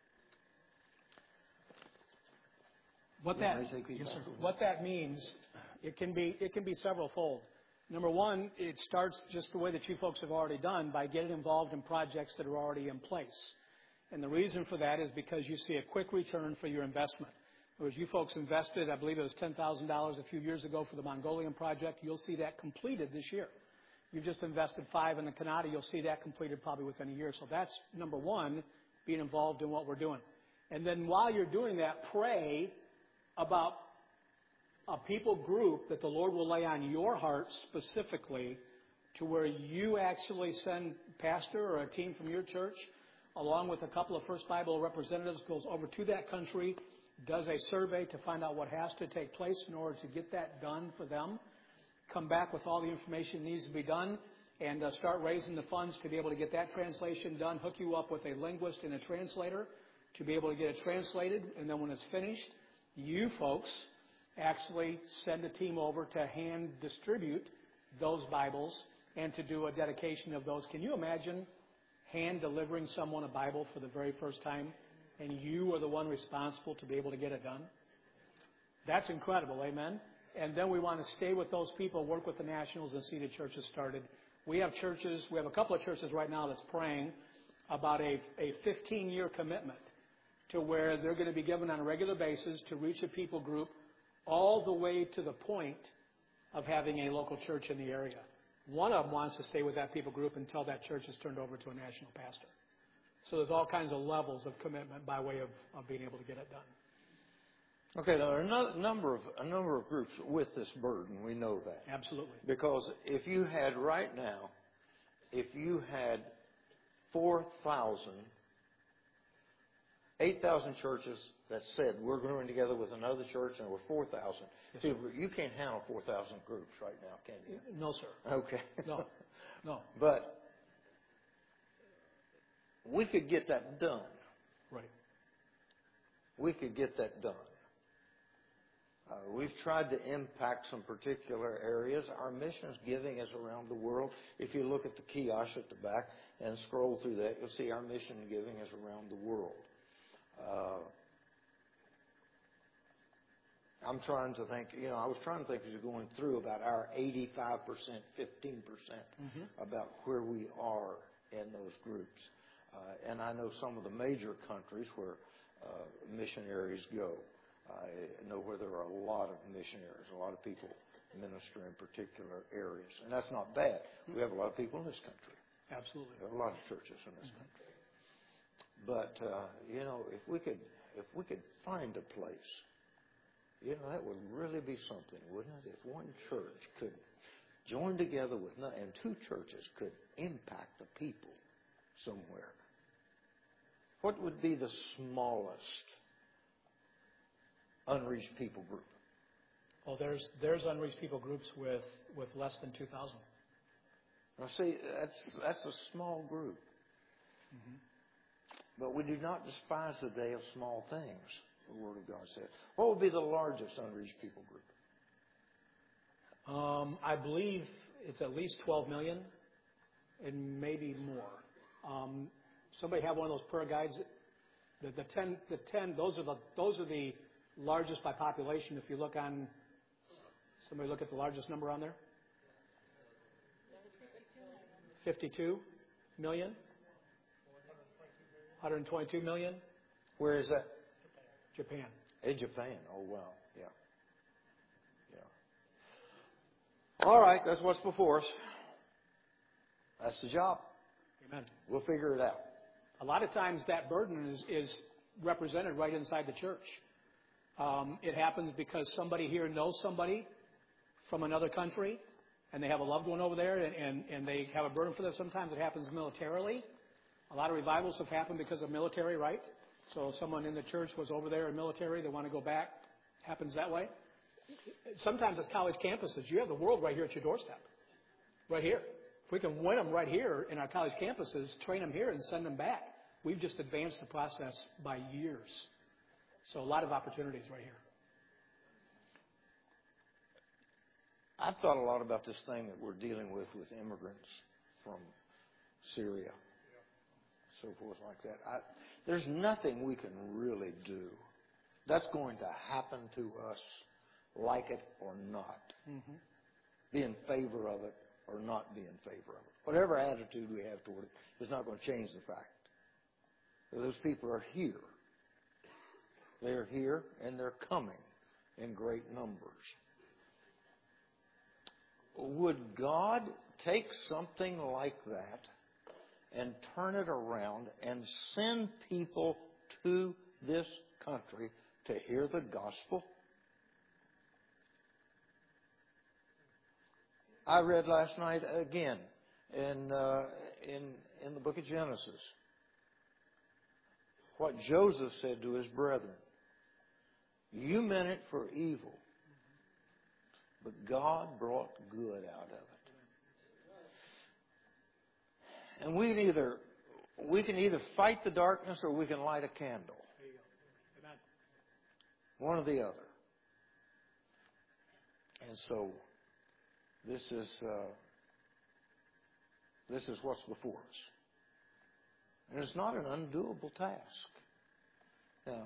What that, yes, sir. What that means, it can be it can be several fold. Number one, it starts just the way that you folks have already done, by getting involved in projects that are already in place. And the reason for that is because you see a quick return for your investment. Whereas you folks invested, I believe it was ten thousand dollars a few years ago for the Mongolian project, you'll see that completed this year. You've just invested five in the Canada, you'll see that completed probably within a year. So that's number one, being involved in what we're doing. And then while you're doing that, pray about a people group that the Lord will lay on your heart specifically, to where you actually send a pastor or a team from your church, along with a couple of First Bible representatives, goes over to that country, does a survey to find out what has to take place in order to get that done for them, come back with all the information that needs to be done, and uh, start raising the funds to be able to get that translation done, hook you up with a linguist and a translator to be able to get it translated, and then when it's finished, you folks actually send a team over to hand distribute those Bibles and to do a dedication of those. Can you imagine hand delivering someone a Bible for the very first time, and you are the one responsible to be able to get it done? That's incredible, amen? And then we want to stay with those people, work with the nationals, and see the churches started. We have churches, we have a couple of churches right now that's praying about a, a fifteen-year commitment to where they're going to be given on a regular basis to reach a people group all the way to the point of having a local church in the area. One of them wants to stay with that people group until that church is turned over to a national pastor. So there's all kinds of levels of commitment by way of, of being able to get it done. Okay, there are a number of a number of groups with this burden. We know that. Absolutely. Because if you had right now, if you had four thousand, eight thousand churches that said we're going together with another church, and we're four thousand. Yes, See, you can't handle four thousand groups right now, can you? No, sir. Okay. No. No. But we could get that done. Right. We could get that done. Uh, we've tried to impact some particular areas. Our missions giving is around the world. If you look at the kiosk at the back and scroll through that, you'll see our mission giving is around the world. Uh, I'm trying to think, you know, I was trying to think as you're going through about our eighty-five percent, fifteen percent, mm-hmm. about where we are in those groups. Uh, and I know some of the major countries where uh, missionaries go. I know where there are a lot of missionaries, a lot of people minister in particular areas. And that's not bad. We have a lot of people in this country. Absolutely. We have a lot of churches in this mm-hmm. country. But, uh, you know, if we could if we could find a place, you know, that would really be something, wouldn't it? If one church could join together with, and two churches could impact the people somewhere. What would be the smallest unreached people group? Well, there's there's unreached people groups with, with less than two thousand. Now, see, that's that's a small group. Mm-hmm. But we do not despise the day of small things, the Word of God says. What would be the largest unreached people group? Um, I believe it's at least twelve million, and maybe more. Um, somebody have one of those prayer guides. The, the ten, the ten. Those are the those are the largest by population. If you look on, somebody look at the largest number on there. Fifty-two million. one hundred twenty-two million. Where is that? Japan. In Japan. Oh, wow. Yeah. Yeah. All right. That's what's before us. That's the job. Amen. We'll figure it out. A lot of times that burden is, is represented right inside the church. Um, it happens because somebody here knows somebody from another country, and they have a loved one over there, and, and, and they have a burden for them. Sometimes it happens militarily. A lot of revivals have happened because of military, right? So someone in the church was over there in military, they want to go back. Happens that way. Sometimes it's college campuses. You have the world right here at your doorstep. Right here. If we can win them right here in our college campuses, train them here and send them back, we've just advanced the process by years. So a lot of opportunities right here. I've thought a lot about this thing that we're dealing with with immigrants from Syria, so forth like that. I, there's nothing we can really do. That's going to happen to us, like it or not. Mm-hmm. Be in favor of it or not be in favor of it. Whatever attitude we have toward it is not going to change the fact that those people are here. They're here and they're coming in great numbers. Would God take something like that and turn it around and send people to this country to hear the gospel? I read last night again in uh, in in the book of Genesis what Joseph said to his brethren. You meant it for evil, but God brought good out of it. And we can either we can either fight the darkness or we can light a candle. One or the other. And so this is uh, this is what's before us. And it's not an undoable task. Now,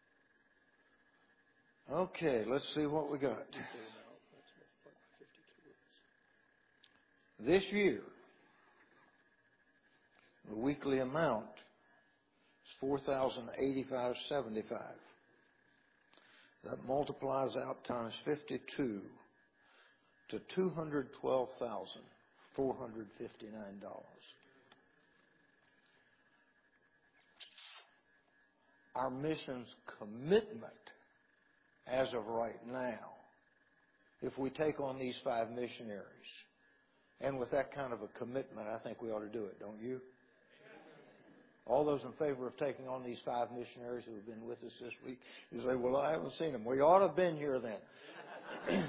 okay, let's see what we got. This year, the weekly amount is four thousand eighty-five dollars and seventy-five cents. That multiplies out times fifty-two to two hundred twelve thousand four hundred fifty-nine dollars. Our missions commitment as of right now, if we take on these five missionaries, and with that kind of a commitment, I think we ought to do it, don't you? All those in favor of taking on these five missionaries who have been with us this week, you say, well, I haven't seen them. Well, you ought to have been here then.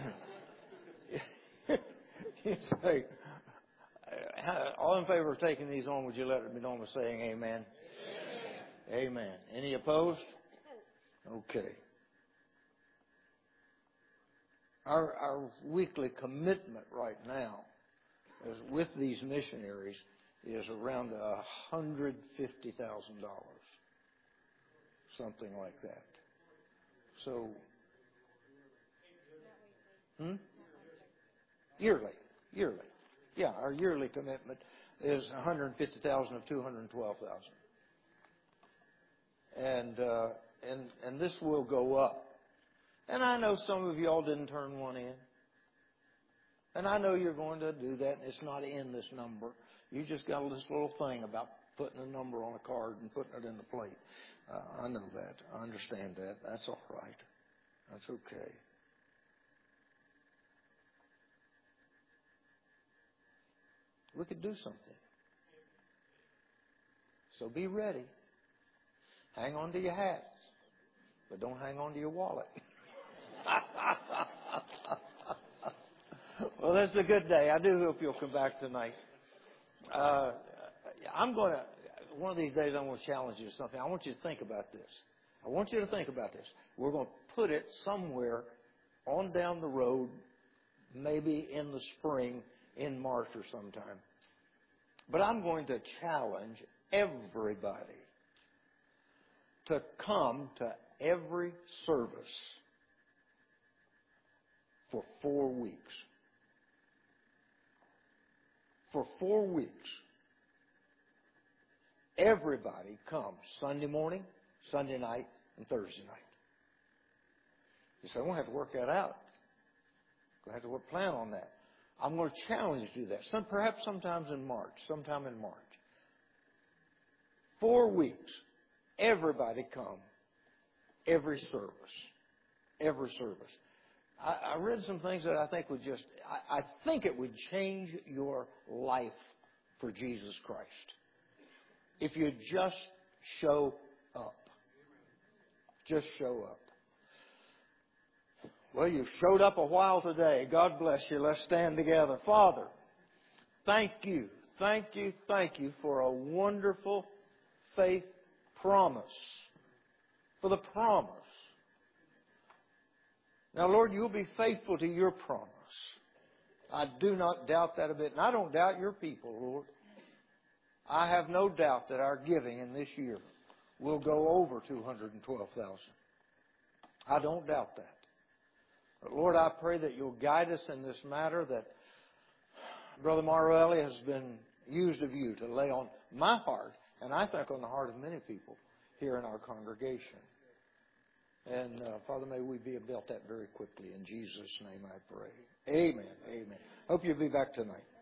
You say, all in favor of taking these on, would you let me know by saying amen? Amen. Amen. Any opposed? Okay. Our, our weekly commitment right now is with these missionaries is around one hundred fifty thousand dollars, something like that. So, hmm? Yearly, yearly. Yeah, our yearly commitment is one hundred fifty thousand dollars of two hundred twelve thousand dollars. And, uh, and, and this will go up. And I know some of y'all didn't turn one in. And I know you're going to do that, and it's not in this number. You just got this little thing about putting a number on a card and putting it in the plate. Uh, I know that. I understand that. That's all right. That's okay. We could do something. So be ready. Hang on to your hats, but don't hang on to your wallet. Well, this is a good day. I do hope you'll come back tonight. Uh, I'm going to, one of these days I'm going to challenge you to something. I want you to think about this. I want you to think about this. We're going to put it somewhere on down the road, maybe in the spring, in March or sometime. But I'm going to challenge everybody to come to every service for four weeks. For four weeks. Everybody comes Sunday morning, Sunday night, and Thursday night. You say, I won't have to work that out. I'm going to have to plan on that. I'm going to challenge you to do that. Some, perhaps sometimes in March, sometime in March. Four weeks. Everybody come. Every service. Every service. I, I read some things that I think would just, I, I think it would change your life for Jesus Christ. If you just show up. Just show up. Well, you showed up a while today. God bless you. Let's stand together. Father, thank you, thank you, thank you for a wonderful faith promise. For the promise. Now, Lord, you'll be faithful to your promise. I do not doubt that a bit. And I don't doubt your people, Lord. I have no doubt that our giving in this year will go over two hundred twelve thousand. I don't doubt that. But Lord, I pray that you'll guide us in this matter, that Brother Morelli has been used of you to lay on my heart, and I think on the heart of many people here in our congregation. And uh, Father, may we be about that very quickly. In Jesus' name I pray. Amen. Amen. Hope you'll be back tonight.